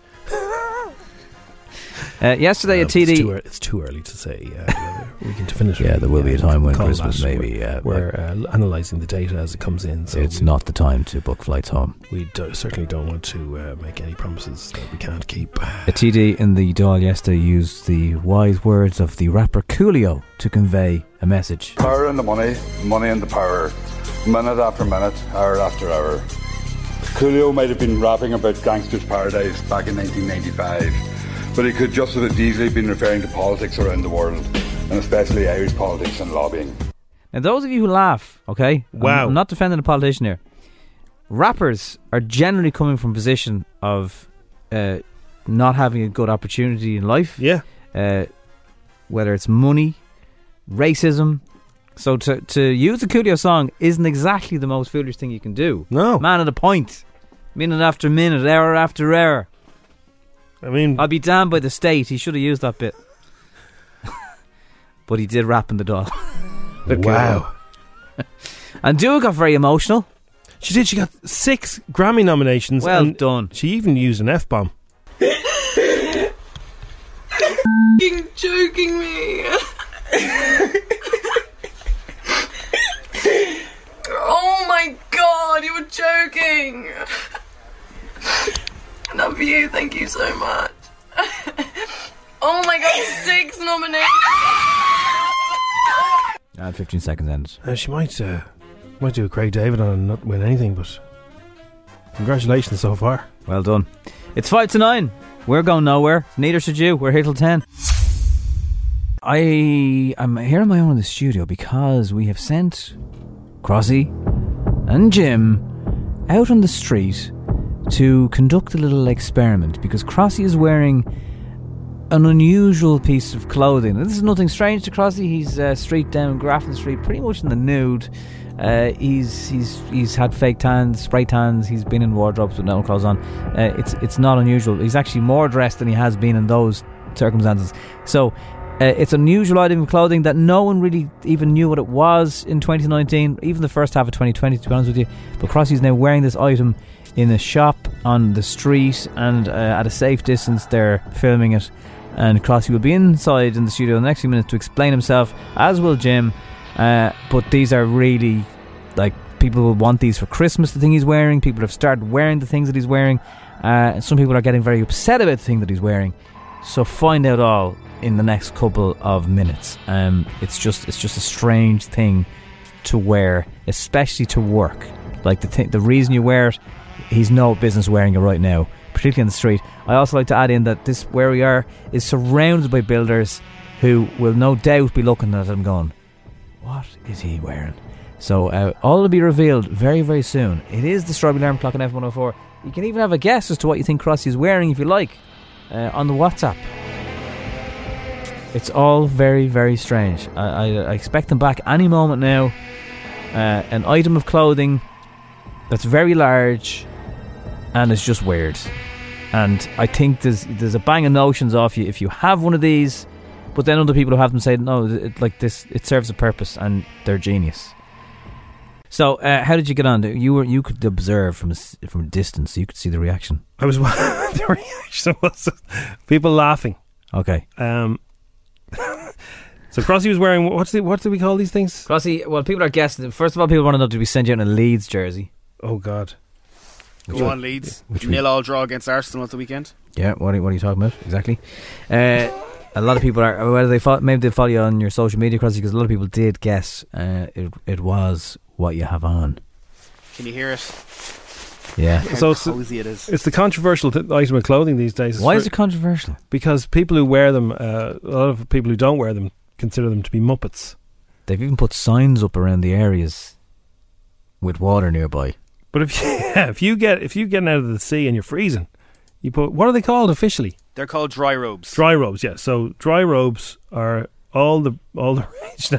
Uh, yesterday Um, at T D, It's too, ear- it's too early to say. Uh, we can finish. Yeah, there will be a time when Christmas that. maybe, We're, uh, we're uh, analysing the data as it comes in. So it's we, not the time to book flights home. We do, certainly don't want to uh, make any promises that we can't keep. A T D in the Dáil yesterday used the wise words of the rapper Coolio to convey a message. Power and the money, money and the power. Minute after minute, hour after hour. Coolio might have been rapping about Gangster's Paradise back in nineteen ninety-five, but he could just as easily been referring to politics around the world, and especially Irish politics and lobbying. Now, those of you who laugh, okay? Wow. I'm, I'm not defending a politician here. rappers are generally coming from a position of uh, not having a good opportunity in life. Yeah. Uh, whether it's money, racism. So to to use a Coolio song isn't exactly the most foolish thing you can do. No. Man at a point. Minute after minute, hour after hour. I mean... I'll be damned by the state. He should have used that bit. But he did rap in the doll. Wow. And Dua got very emotional. She did. She got six Grammy nominations. Well and done. She even used an F-bomb. F***ing joking me. Oh my god, you were joking. I love you, thank you so much. Oh my god, six nominations. And fifteen seconds ends. Uh, she might uh, might do a Craig David on and not win anything, but congratulations so far. Well done. It's five to nine. We're going nowhere. Neither should you. We're here till ten. I am here on my own in the studio because we have sent Crossy and Jim out on the street to conduct a little experiment, because Crossy is wearing an unusual piece of clothing. This is nothing strange to Crossy. He's uh, street down Grafton Street, pretty much in the nude. Uh, he's he's he's had fake tans, spray tans. He's been in wardrobes with no clothes on. Uh, it's it's not unusual. He's actually more dressed than he has been in those circumstances. So uh, it's an unusual item of clothing that no one really even knew what it was in twenty nineteen, even the first half of twenty twenty, to be honest with you. But Crossy's now wearing this item in a shop on the street, and uh, at a safe distance they're filming it. And Crossy will be inside in the studio in the next few minutes to explain himself, as will Jim. Uh, but these are really, like, people will want these for Christmas, the thing he's wearing. People have started wearing the things that he's wearing. Uh, and some people are getting very upset about the thing that he's wearing. So find out all in the next couple of minutes. Um, it's just it's just a strange thing to wear, especially to work. Like, the th- the reason you wear it, he's no business wearing it right now, particularly on the street. I also like to add in that this, where we are, is surrounded by builders who will no doubt be looking at him going, what is he wearing? So uh, all will be revealed very, very soon. It is the Strawberry Alarm Clock on F one oh four. You can even have a guess as to what you think Crossy is wearing, if you like, uh, on the WhatsApp. It's all very, very strange. I, I, I expect him back any moment now. Uh, an item of clothing that's very large and it's just weird. And I think there's there's a bang of notions off you if you have one of these, but then other people who have them say, no, it, like this, it serves a purpose, and they're genius. So, uh, how did you get on? You were you could observe from a, from a distance, so you could see the reaction. I was the reaction was people laughing. Okay. Um. So Crossy was wearing, what's the what do we call these things? Crossy. Well, people are guessing. First of all, people want to know, did we send you out in a Leeds jersey? Oh God. Go on, Leeds. Nil all draw against Arsenal at the weekend. Yeah, what are, what are you talking about? Exactly. Uh, a lot of people are, whether they follow, maybe they follow you on your social media, Crossy, because a lot of people did guess uh, it, it was what you have on. Can you hear it? Yeah. How So it's, cozy it is. It's the controversial th- item of clothing these days. It's Why for- is it controversial? Because people who wear them, uh, a lot of people who don't wear them consider them to be Muppets. They've even put signs up around the areas with water nearby. But if you, yeah, if you get if you getting out of the sea and you're freezing, you put, what are they called officially? They're called dry robes. Dry robes, yeah. So dry robes are all the all the rage now.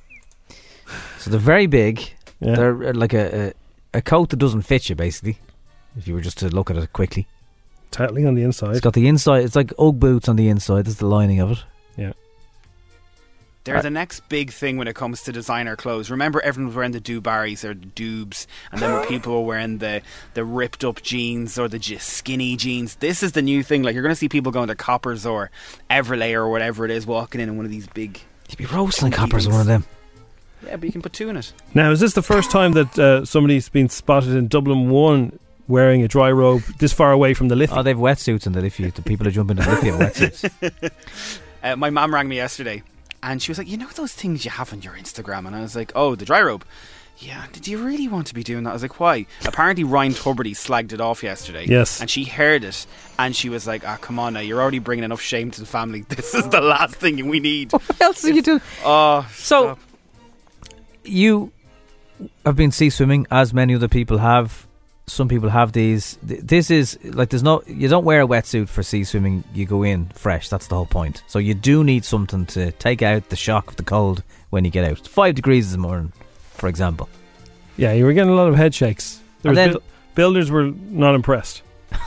So they're very big. Yeah. They're like a, a a coat that doesn't fit you, basically, if you were just to look at it quickly. Tightly on the inside. It's got the inside. It's like Ugg boots on the inside. That's the lining of it. Yeah. They're the next big thing when it comes to designer clothes. Remember, everyone was wearing the Dubarrys or the Dubes, and then when people were wearing the, the ripped up jeans or the just skinny jeans. This is the new thing. Like, you're going to see people going to Coppers or Everlay or whatever it is, walking in in one of these big... You'd be roasting Coppers in one of them. Yeah, but you can put two in it. Now, is this the first time that uh, somebody's been spotted in Dublin one wearing a dry robe this far away from the Liffey? Oh, they've wetsuits in the Liffey. The people who jump into the Liffey have wetsuits. uh, my mum rang me yesterday. And she was like, you know those things you have on your Instagram? And I was like, oh, the dry robe. Yeah, did you really want to be doing that? I was like, why? Apparently Ryan Tuberty slagged it off yesterday. Yes. And she heard it, and she was like, ah, oh, come on now, you're already bringing enough shame to the family. This is the last thing we need. What else are you doing? Oh, so stop. You have been sea swimming, as many other people have. some people have these. Th- This is like there's no. You don't wear a wetsuit for sea swimming. You go in fresh. That's the whole point. So you do need something to take out the shock of the cold when you get out. It's five degrees this morning, for example. Yeah, you were getting a lot of head shakes. There was And then- buil- builders were not impressed.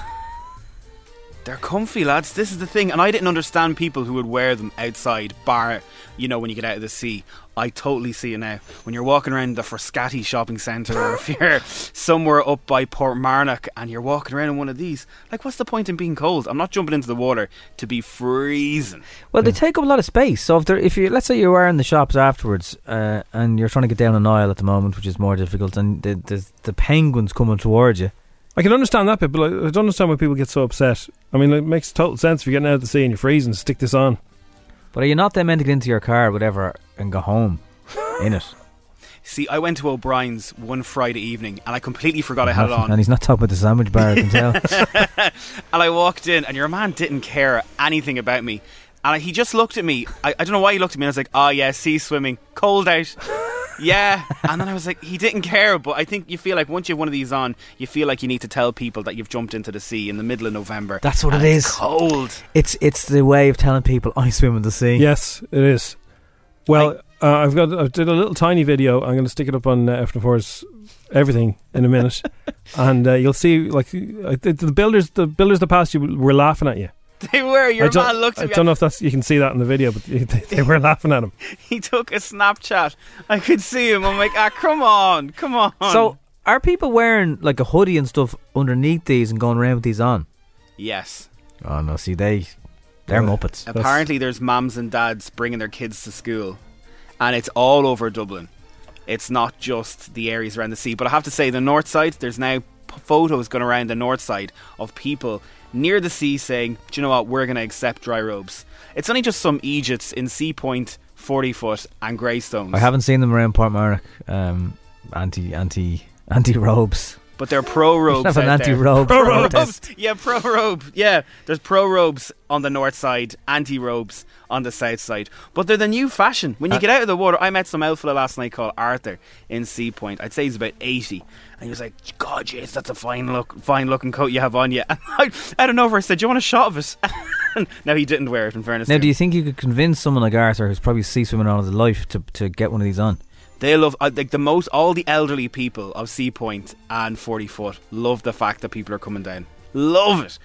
They're comfy, lads. This is the thing. And I didn't understand people who would wear them outside, bar, you know, when you get out of the sea. I totally see it now. When you're walking around the Frascati shopping centre, or if you're somewhere up by Portmarnock and you're walking around in one of these, like, what's the point in being cold? I'm not jumping into the water to be freezing. Well, they take up a lot of space. So if they're, if you, let's say you are in the shops afterwards, uh, and you're trying to get down an aisle at the moment, which is more difficult, and the the, the penguins coming towards you. I can understand that bit, but I I don't understand why people get so upset. I mean, it makes total sense if you're getting out of the sea and you're freezing, stick this on. But are you not then meant to get into your car or whatever and go home in it? See, I went to O'Brien's one Friday evening and I completely forgot I had it on. And he's not talking about the sandwich bar, I can tell. And I walked in and your man didn't care anything about me. And he just looked at me. I, I don't know why he looked at me. And I was like, oh yeah, sea swimming, cold out. Yeah. And then I was like, he didn't care. But I think you feel like once you have one of these on, you feel like you need to tell people that you've jumped into the sea in the middle of November. That's what and it it's is. cold. It's it's the way of telling people I swim in the sea. Yes, it is. Well, uh, I've got I did a little tiny video. I'm going to stick it up on uh, F N four's everything in a minute, and uh, you'll see like uh, the, the builders, the builders that passed you were laughing at you. They were. Your I don't, man looked at I me. don't know if that's you can see that in the video, but they, they were laughing at him. He took a Snapchat. I could see him. I'm like, ah, come on, come on. So are people wearing like a hoodie and stuff underneath these and going around with these on? Yes. Oh no, see they they're Well, muppets. Apparently, there's mums and dads bringing their kids to school, and it's all over Dublin. It's not just the areas around the sea. But I have to say, the north side, there's now p- photos going around the north side of people near the sea saying, do you know what, we're going to accept dry robes. It's only just some Egypts in Sea Point, forty foot and Greystones. I haven't seen them around Portmarnock. Um, anti anti anti robes. But they're pro robes. Have an out there. anti-robe Pro protest. robes. Yeah, pro robe. Yeah, there's pro robes on the north side, anti robes on the south side. But they're the new fashion. When you Uh, get out of the water, I met some outfella last night called Arthur in Sea Point. I'd say he's about eighty, and he was like, "God, jeez, that's a fine look, fine looking coat you have on you." And I, I don't know if I said, "Do you want a shot of it?" No, he didn't wear it. In fairness, Now, to do him. you think you could convince someone like Arthur, who's probably sea swimming all his life, to to get one of these on? They love uh, like the most. All the elderly people of Sea Point and forty foot love the fact that people are coming down. Love it.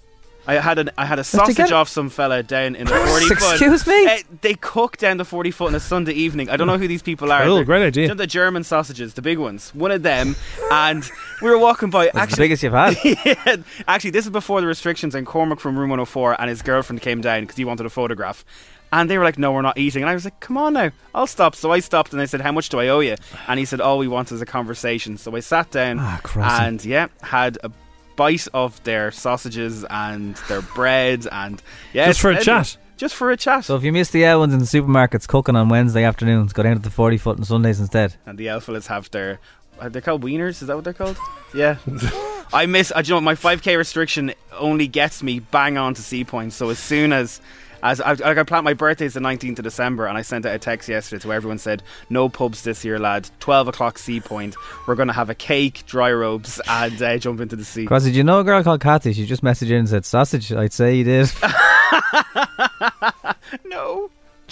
I had an I had a sausage get- off some fella down in the forty foot. Excuse me? Uh, they cook down the forty foot on a Sunday evening. I don't know who these people are. Oh, They're- great idea. You know the German sausages, the big ones. One of them, and we were walking by. That's actually, the biggest you've had. yeah, actually, this is before the restrictions, and Cormac from Room one oh four and his girlfriend came down because he wanted a photograph. And they were like, no, we're not eating. And I was like, come on now, I'll stop. So I stopped and I said, how much do I owe you? And he said, all we want is a conversation. So I sat down Ah, crossy. and, yeah, had a bite of their sausages and their bread. And yeah, Just for a it's- chat. Just for a chat. So if you miss the Elwins in the supermarkets cooking on Wednesday afternoons, go down to the forty foot on Sundays instead. And the alphalas have their, are they called wieners? Is that what they're called? Yeah. I miss, I, you know, my five K restriction only gets me bang on to Sea Point. So as soon as, as I, I planned, my birthday's the nineteenth of December, and I sent out a text yesterday to everyone, said, no pubs this year, lad. twelve o'clock Sea Point. We're going to have a cake, dry robes, and uh, jump into the sea. Crossy, do you know a girl called Kathy? She just messaged in and said sausage. I'd say you did. No.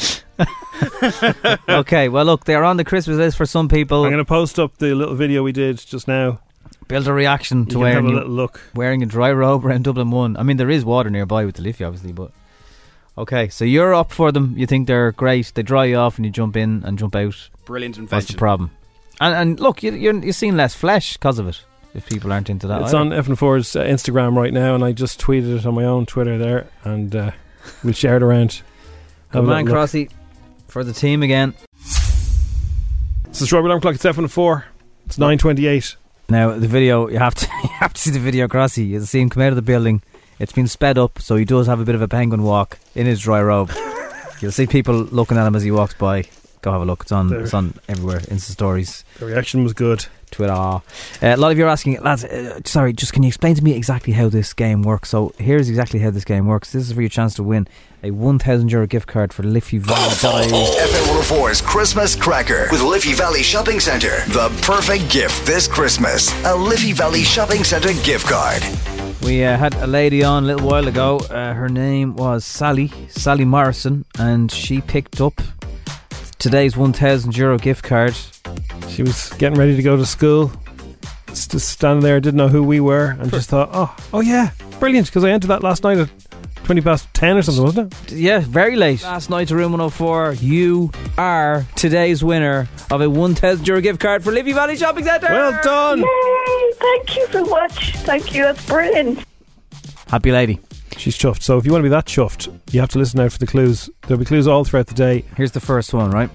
Okay, well look, they're on the Christmas list for some people. I'm going to post up the little video we did just now. Build a reaction to You can have wearing a you- little look. wearing a dry robe around Dublin one. I mean, there is water nearby with the Liffey, obviously, but okay. So you're up for them. You think they're great. They dry you off and you jump in and jump out. Brilliant What's invention. the problem? And and look, you, you're you're seeing less flesh because of it. If people aren't into that, It's either. on F N four's uh, Instagram right now, and I just tweeted it on my own Twitter there, and uh, we'll share it around. Good Have a man, little look. Crossy, for the team again. It's the Strawberry Alarm Clock. It's F N four. It's nine twenty-eight. Now the video, you have to you have to see the video, Crossy. You'll see him come out of the building. It's been sped up, so he does have a bit of a penguin walk in his dry robe. You'll see people looking at him as he walks by. Go have a look. It's on. There. It's on everywhere. Insta stories. The reaction was good. Twitter. Uh, a lot of you are asking, lads. Uh, sorry, just can you explain to me exactly how this game works? So here's exactly how this game works. This is for your chance to win a one thousand euro gift card for Liffey Valley. F M one oh four's Christmas Cracker with Liffey Valley Shopping Centre. The perfect gift this Christmas. A Liffey Valley Shopping Centre gift card. We uh, had a lady on a little while ago. Uh, her name was Sally, Sally Morrison, and she picked up today's one thousand euro gift card. She was getting ready to go to school, just standing there, didn't know who we were, and just thought, oh, oh yeah, brilliant, because I entered that last night at twenty past ten or something, wasn't it? Yeah, very late. Last night to Room one oh four, you are today's winner of a one thousand euro gift card for Liffey Valley Shopping Centre. Well done. Yay, thank you so much. Thank you, that's brilliant. Happy lady. She's chuffed. So if you want to be that chuffed, you have to listen out for the clues. There'll be clues all throughout the day. Here's the first one, right?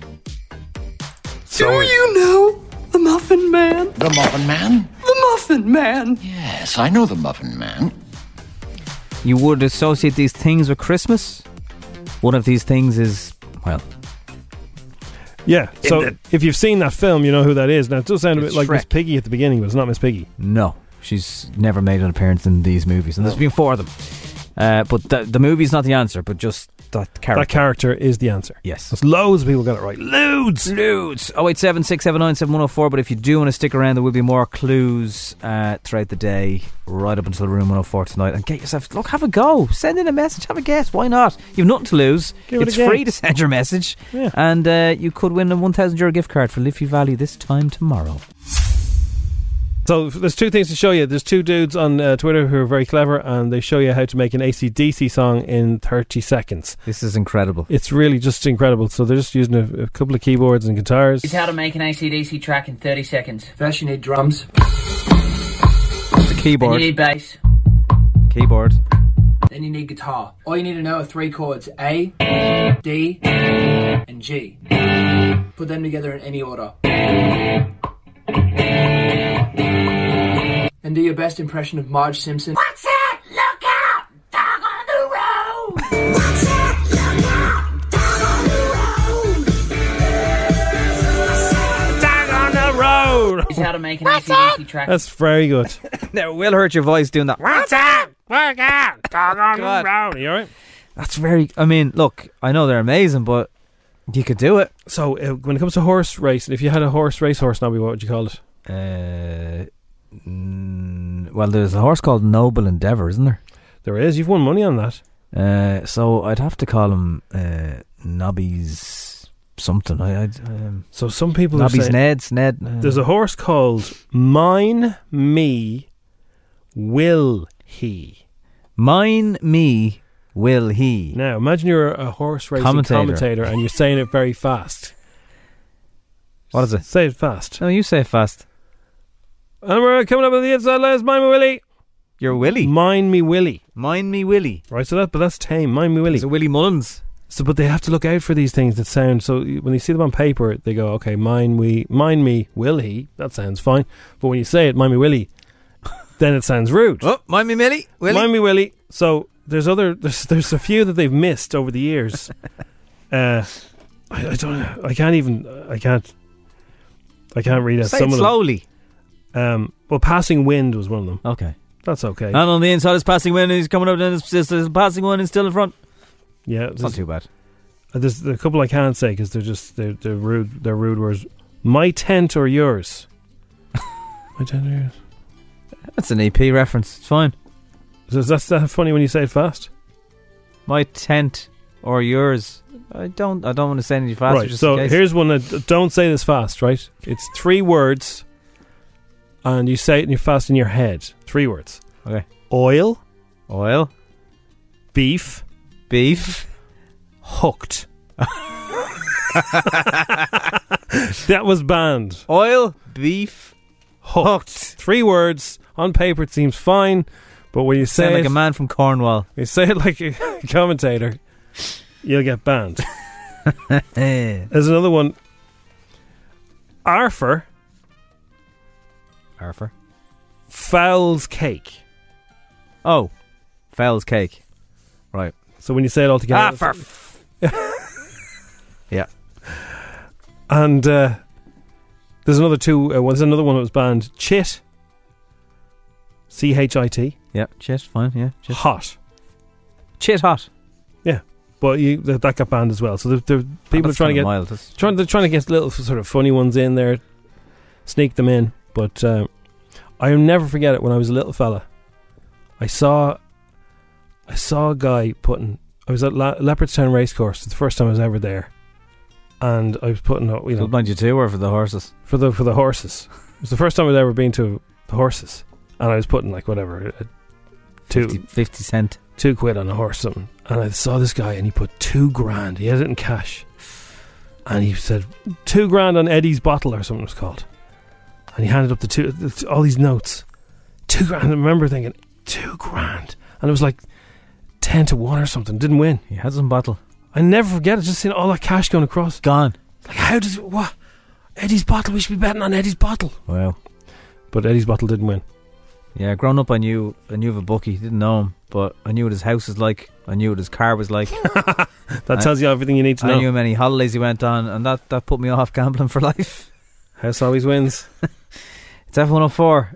So Do you know the Muffin Man? The Muffin Man? The Muffin Man. Yes, I know the Muffin Man. You would associate these things with Christmas. One of these things is, well... Yeah, so the- if you've seen that film, you know who that is. Now, it does sound a It's bit like Shrek. Miss Piggy at the beginning, but it's not Miss Piggy. No, she's never made an appearance in these movies, and there's been four of them. Uh, but the, the movie's not the answer, but just that character. That character is the answer. Yes. There's loads of people got it right. Loads! Loads! oh eight seven, six seven nine, seven one oh four, but if you do want to stick around, there will be more clues uh, throughout the day, right up until Room one oh four tonight. And get yourself, look, have a go. Send in a message, have a guess. Why not? You've nothing to lose. Give it It's a free guess. to send your message. Yeah. And uh, you could win a one thousand euro gift card for Liffey Valley this time tomorrow. So there's two things to show you. There's two dudes on uh, Twitter who are very clever, and they show you how to make an A C D C song in thirty seconds. This is incredible. It's really just incredible. So they're just using a, a couple of keyboards and guitars. It's how to make an A C D C track in thirty seconds. First you need drums. It's a keyboard. Then you need bass. Keyboard. Then you need guitar. All you need to know are three chords: A, D, and G. Put them together in any order. And do your best impression of Marge Simpson. What's that? Look out! Dog on the road! What's that? Look out! Dog on the road! Dog on the road! It's how to make an A C D C track. That's very good. Now, it will hurt your voice doing that. What's up? Work out! Dog on God. the road. Are you alright? That's very... I mean, look, I know they're amazing, but you could do it. So uh, when it comes to horse racing, if you had a horse race horse, Nobby, what would you call it? Uh, mm, well, there's a horse called Noble Endeavour, isn't there? There is. You've won money on that. Uh, so I'd have to call him uh, Nobby's something. I, I'd, um, So some people are Nobby's saying- Ned's Ned. Uh, There's a horse called Mine Me Will He. Mine Me Will He. Now, imagine you're a horse racing Commentator. commentator, and you're saying it very fast. What is it? Say it fast. No, you say it fast. And we're coming up with the inside last. Mind me Willie. You're Willie. Mind me Willie. Mind me Willie. Right, so that, but that's tame. Mind me Willie. Is it Willie Mullins? So, but they have to look out for these things that sound. So when you see them on paper, they go, "Okay, mind we, mind me, will he?" That sounds fine. But when you say it, "Mind me, Willie," then it sounds rude. Oh, mind me, Millie. Willie. Mind me, Willie. So there's other. There's there's a few that they've missed over the years. uh, I, I don't. I can't even. I can't. I can't read out Say some it of them. slowly. Um, well, passing wind was one of them. Okay. That's okay. And on the inside is passing wind. He's coming up. Then it's just a passing one. He's still in front. Yeah, It's not too bad. Uh, there's a couple I can't say because they're just they're, they're rude. They're rude words. My tent or yours? My tent or yours? That's an E P reference. It's fine. So that's that funny when you say it fast. My tent or yours? I don't. I don't want to say any faster. Right. Just So in case. here's one that don't say this fast. Right. It's three words, and you say it in your fast in your head. Three words. Okay. Oil. Oil. Beef. Beef. Hooked. That was banned. Oil. Beef. Hooked. Hooked. Three words. On paper it seems fine, but when you say Sound it, like a man from Cornwall. you say it like a commentator, you'll get banned. There's another one. Arthur. Arthur. Fowl's cake. Oh, Fowl's cake. Right. So when you say it all together, Ah, for f- yeah. And uh, there's another two. Uh, well, there's another one that was banned. Chit. C H I T. Yeah, chit, fine, yeah. Chit. Hot. Chit hot. Yeah, but you, that, that got banned as well. So the, the people Oh, are trying to get mild. That's trying they're trying to get little sort of funny ones in there, sneak them in. But uh, I'll never forget it. When I was a little fella, I saw I saw a guy putting. I was at La- Leopardstown Racecourse. It's the first time I was ever there, and I was putting. You know, ninety-two or for the horses? For the for the horses. It was the first time I'd ever been to the horses, and I was putting like whatever, a two fifty, fifty cent, two quid on a horse, something. And I saw this guy, and he put two grand. He had it in cash, and he said two grand on Eddie's Bottle or something it was called. And he handed up the two, all these notes, two grand. I remember thinking two grand, and it was like ten to one or something. Didn't win. He had some bottle. I never forget it. Just seeing all that cash going across, gone. Like how does what? Eddie's Bottle. We should be betting on Eddie's Bottle. Wow. But Eddie's Bottle didn't win. Yeah, growing up, I knew I knew of a bookie. Didn't know him, but I knew what his house was like. I knew what his car was like. That tells you everything you need to I know. knew how many holidays he went on, and that, that put me off gambling for life. House always wins. It's F one oh four.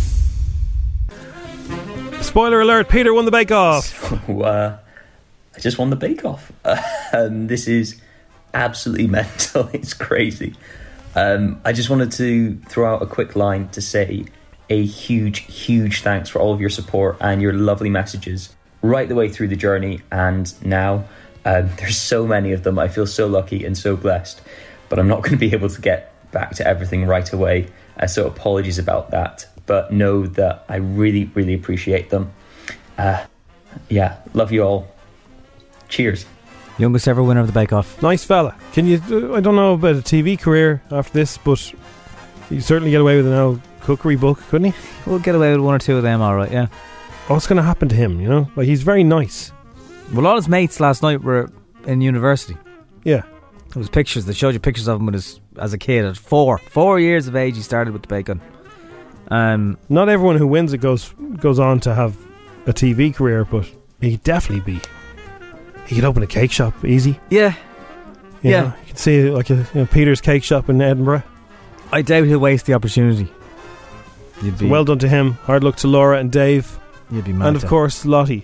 Spoiler alert, Peter won the Bake Off. So, uh, I just won the Bake Off. Um, this is absolutely mental. It's crazy. Um, I just wanted to throw out a quick line to say a huge, huge thanks for all of your support and your lovely messages right the way through the journey and now. Um, there's so many of them. I feel so lucky and so blessed, but I'm not going to be able to get back to everything right away. Uh, so apologies about that, but know that I really, really appreciate them. Uh, yeah, love you all. Cheers. Youngest ever winner of the Bake Off. Nice fella. Can you? Uh, I don't know about a T V career after this, but you certainly get away with an old cookery book, couldn't he? We'll get away with one or two of them, all right. Yeah. What's going to happen to him? You know, like he's very nice. Well, all his mates last night were in university. Yeah. There was pictures. They showed you pictures of him with his, as a kid at four, four years of age. He started with the bacon. Um, Not everyone who wins it goes goes on to have a T V career, but he could definitely be. He could open a cake shop easy. Yeah, you yeah. know, you could see like a you know, Peter's Cake Shop in Edinburgh. I doubt he'll waste the opportunity. You'd be well done to him. Hard luck to Laura and Dave. You'd be mad. And of to. course Lottie.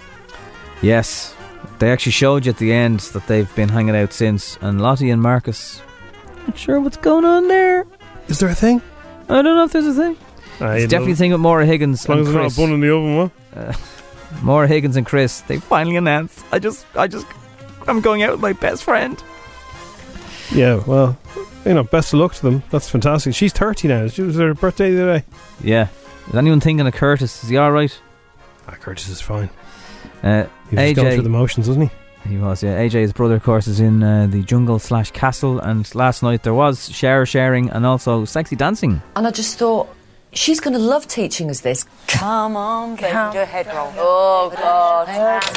Yes, they actually showed you at the end that they've been hanging out since. And Lottie and Marcus, not sure what's going on there. Is there a thing? I don't know if there's a thing. I It's definitely a thing with Maura Higgins As long and as Chris. it's not a bun in the oven, what? Uh, Maura Higgins and Chris, they finally announced. I just, I just, I'm going out with my best friend. Yeah, well, you know, best of luck to them. That's fantastic. She's thirty now. It was her birthday the other day. Yeah. Is anyone thinking of Curtis? Is he alright? Ah, Curtis is fine. Uh, He was A just going J, through the motions, wasn't he? he was, yeah. A J, his brother, of course, is in uh, the jungle slash castle. And last night there was share sharing and also sexy dancing. And I just thought, she's going to love teaching us this. Come on, baby, do a head roll. Oh, God.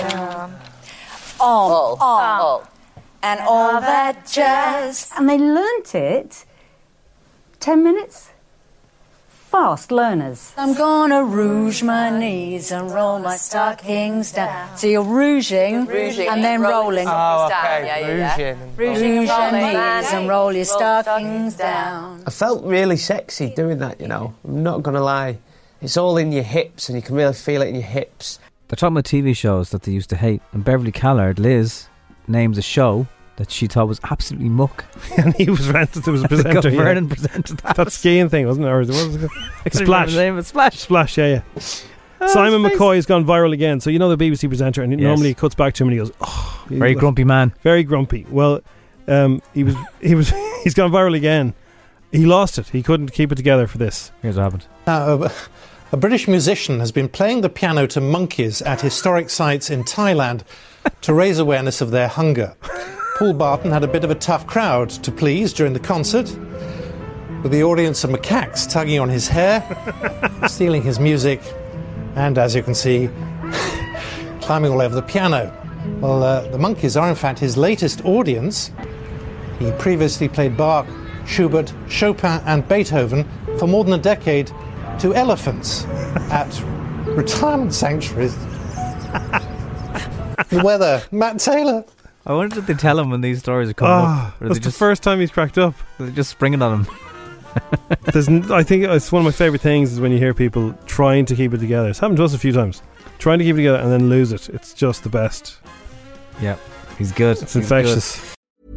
On, on, and all that jazz. And they learnt it ten minutes. Fast learners. I'm gonna rouge my knees and roll my stockings down. So you're rouging, Rouging and then rolling. Oh, okay. Yeah, yeah, yeah. Rouge your knees and roll your stockings down. I felt really sexy doing that, you know. I'm not going to lie. It's all in your hips, and you can really feel it in your hips. They're talking about T V shows that they used to hate. And Beverly Callard, Liz, names a show that she thought was absolutely muck. And he was rented. There was a presenter. yeah. Vernon presented that. That skiing thing, wasn't it? Or what was it? I can't remember Splash. the name of Splash. Splash, yeah, yeah. Oh, Simon his face. McCoy has gone viral again. So you know the B B C presenter, and it Yes. normally it cuts back to him and he goes, "Oh, he's Very like- grumpy man. very grumpy." Well, um, he was, he was, he's gone viral again. He lost it. He couldn't keep it together for this. Here's what happened. Now, a, a British musician has been playing the piano to monkeys at historic sites in Thailand to raise awareness of their hunger. Paul Barton had a bit of a tough crowd to please during the concert, with the audience of macaques tugging on his hair, stealing his music, and, as you can see, climbing all over the piano. Well, uh, the monkeys are in fact his latest audience. He previously played Bach, Schubert, Chopin and Beethoven for more than a decade to elephants at retirement sanctuaries. The weather, Matt Taylor. I wonder did they tell him when these stories are coming Oh, up? Or that's they the just, first time he's cracked up. they're just springing on him. There's, n- I think it's one of my favourite things is when you hear people trying to keep it together. It's happened to us a few times. Trying to keep it together and then lose it. It's just the best. Yeah, he's good. It's He's infectious.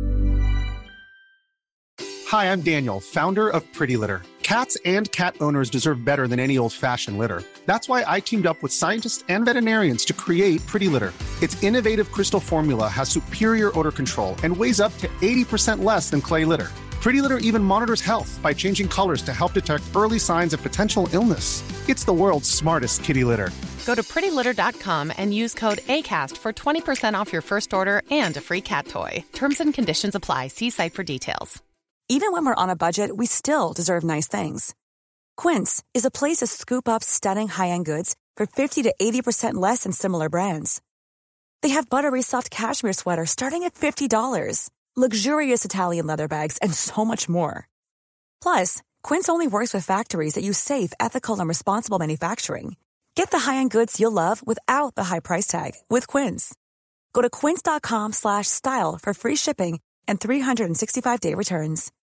Hi, I'm Daniel, founder of Pretty Litter. Cats and cat owners deserve better than any old-fashioned litter. That's why I teamed up with scientists and veterinarians to create Pretty Litter. Its innovative crystal formula has superior odor control and weighs up to eighty percent less than clay litter. Pretty Litter even monitors health by changing colors to help detect early signs of potential illness. It's the world's smartest kitty litter. Go to pretty litter dot com and use code ACAST for twenty percent off your first order and a free cat toy. Terms and conditions apply. See site for details. Even when we're on a budget, we still deserve nice things. Quince is a place to scoop up stunning high-end goods for fifty to eighty percent less than similar brands. They have buttery soft cashmere sweaters starting at fifty dollars, luxurious Italian leather bags, and so much more. Plus, Quince only works with factories that use safe, ethical, and responsible manufacturing. Get the high-end goods you'll love without the high price tag with Quince. Go to quince dot com slash style for free shipping and three sixty-five day returns.